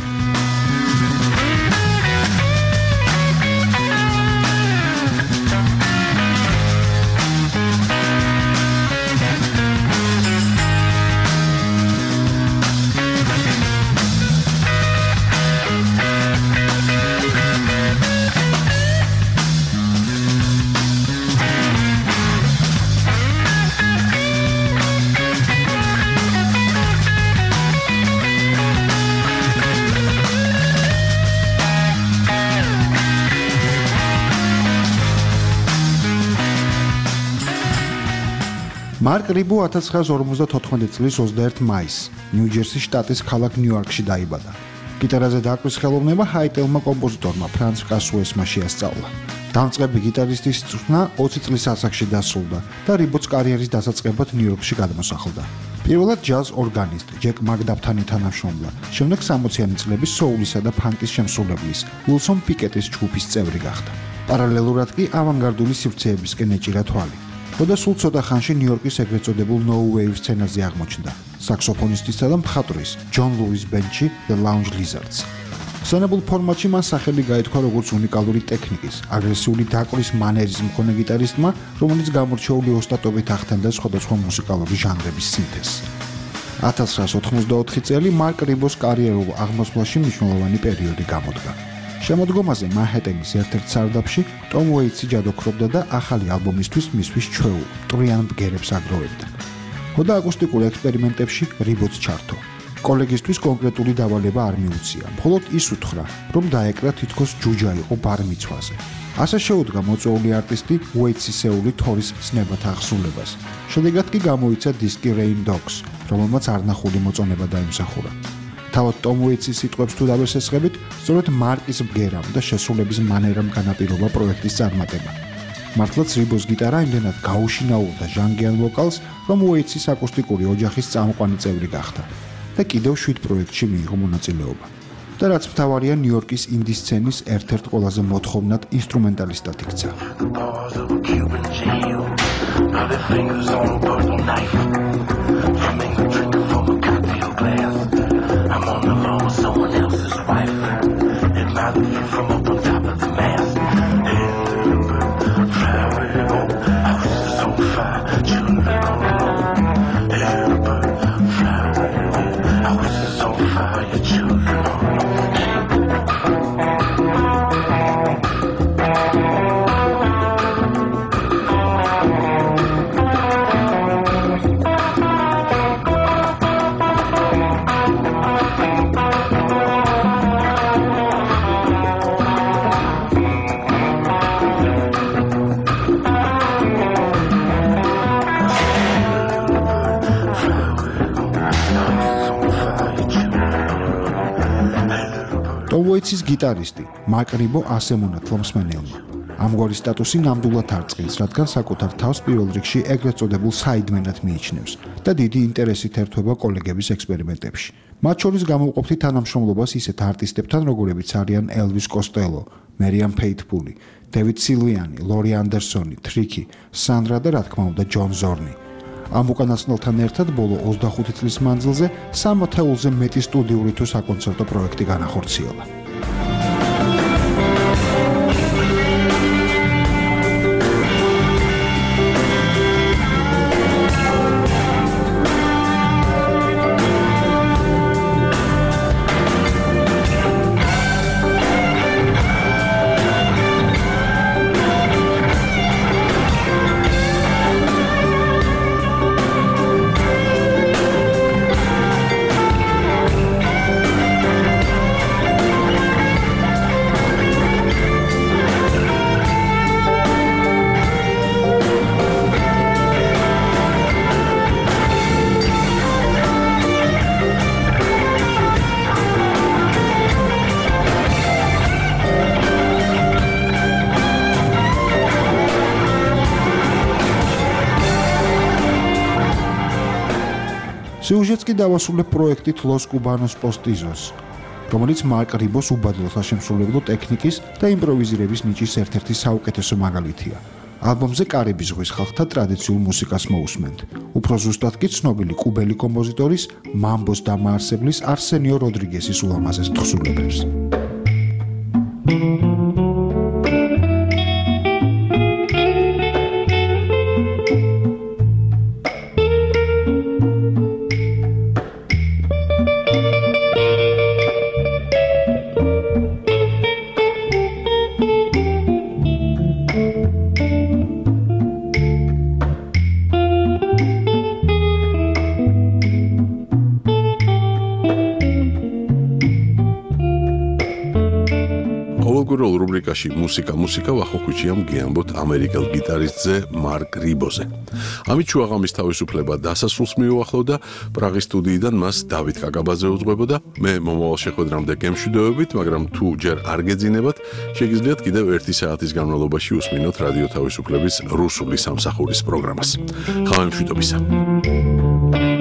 მარკ რიბო 1954 წლის 21 მაისს ნიუ-ჯერსის შტატის ქალაქ ნიუ-იორკში დაიბადა. გიტარაზე დაკვრის ხელოვნება ჰაიტელმა კომპოზიტორმა ფრანც კასუესმა შეასწავლა. დამწყები გიტარისტის წვრთნა 20 წლის ასაკში დასრულდა და რიბოც კარიერის დასაწყებად ნიუ-იორკში გადმოსახლდა. პირველად ჯაზ ორგანისტ ჯეკ მაგდაფთან თანამშრომლა, შემდეგ 60-იანი წლების soul-ისა და ფანკის შემსრულებლის უილსონ პიკეტის ჯგუფის წევრი გახდა. პარალელურად კი ავანგარდული სივრცეებისკენ ეჭირა თვალი. და სულ ცოტა ხანში ნიუ-იორკის ეგრეთ წოდებულ No Wave სცენაზე აღმოჩნდა. საქსოფონისტისა და მხატვრის ჯონ ლუის ბენდში The Lounge Lizards. სცენებულ ფორმატში მან სახელი გაითქვა როგორც უნიკალური ტექნიკის, აგრესიული დაკვრის მანერის მქონე გიტარისტმა, რომელიც გამორჩეული ოსტატობით ახდენდა სხვადასხვა მუსიკალური ჟანრების სინთეზს. 1984 წელი მარკ რიბოს კარიერულ აღმოსვლაში მნიშვნელოვანი პერიოდი გამოდგა. შემოდგომაზე მანჰეტენის ერთ-ერთ სარდაფში ტომ უეიტსი ჯადოქრობდა და ახალი ალბომისთვის მისთვის ჩვეულ ტრიან ბგერებს აგროვებდა. ხოდა აკუსტიკურ ექსპერიმენტებში რიბოც ჩართო. კოლეგისთვის კონკრეტული დავალება არ მიუწია, მხოლოდ ის უთხრა, რომ დაეკრა თითქოს ჯუჯა იყო ბარმიცვაზე. ასე შეუდგა მოწვეული არტისტი უეიტსისეული თორის მცნებათა აღსრულებას. შედეგად კი გამოიცა დისკი Rain Dogs, რომელმაც არნახული მოწონება დაიმსახურა. თავად ტომ უეიტსის სიტყვებს თუ დავესესხებით, სწორედ მარკის ბგერამ და შესრულების მანერამ განაპირობა პროექტის წარმატება. მართლაც რიბოს გიტარა იმდენად გაუშინაურდა ჟანგიან ვოკალს, რომ უეიტსის აკუსტიკური ოჯახის წამყვანი წევრი გახდა და კიდევ 7 პროექტში მიიღო მონაწილეობა. და რაც მთავარია, ნიუ-იორკის ინდი სცენის ერთ-ერთ ყველაზე მოთხოვნად ინსტრუმენტალისტად იქცა. I'm on the phone with someone else's wife. Admire you from up on top of the mast. Fly away, I was so far, children fly away, I was so far, your children უეიტსის გიტარისტი მარკ რიბო ასე მონათლა მსმენელმა. ამგვარი სტატუსი ნამდვილად არწყილს, რადგან საკუთარ თავს პირველ რიგში ეგრეთ წოდებულ საიდმენად მიიჩნევს და დიდი ინტერესით ერთვება კოლეგების ექსპერიმენტებში. მათ შორის გამოვყოფთი თანამშრომლობას ისეთ არტისტებთან, როგორებიც არიან ელვის კოსტელო, მერიამ ფეითფული, დევიდ სილვიანი, ლორი ანდერსონი, ტრიკი, სანდრა და რა თქმა უნდა ჯონ ზორნი. ამ უკანასკნელთან ერთად ბოლო 25 წლის მანძილზე 60-ზე მეტი სტუდიური თუ საკონცერტო პროექტი განახორციელა. სიუჟეტს კი დავასრულებ პროექტით Los Cubanos Postizos, რომელიც მარკ რიბოს უბადლო საშემსრულებლო ტექნიკის და იმპროვიზირების ნიჭის ერთ-ერთი საუკეთესო მაგალითია. ალბომზე კარიბის ზღვის ხალხთა ტრადიციულ მუსიკას მოусმენთ. უფრო ზუსტად კი ცნობილი კუბელი კომპოზიტორის მამბოს დამაარსებლის არსენიო როდრიგესის ულამაზეს თხზულებებს. ყოველკვირეულ რუბრიკაში მუსიკა ვახოქვიჩიამ გიამბოთ ამერიკელ გიტარისტზე მარკ რიბოზე. ამით შუაღამის თავისუფლება დასასრულს მიუახლოვდა, პრაღის სტუდიიდან მას დავით კაკაბაძე უძღვებოდა. მე მომავალ შეხვედრამდე გემშვიდობებით, მაგრამ თუ ჯერ არ გეძინებათ, შეგიძლიათ კიდევ 1 საათის განმავლობაში უსმინოთ რადიო თავისუფლების რუსული სამსახურის პროგრამას. ხავემშვიდობისა.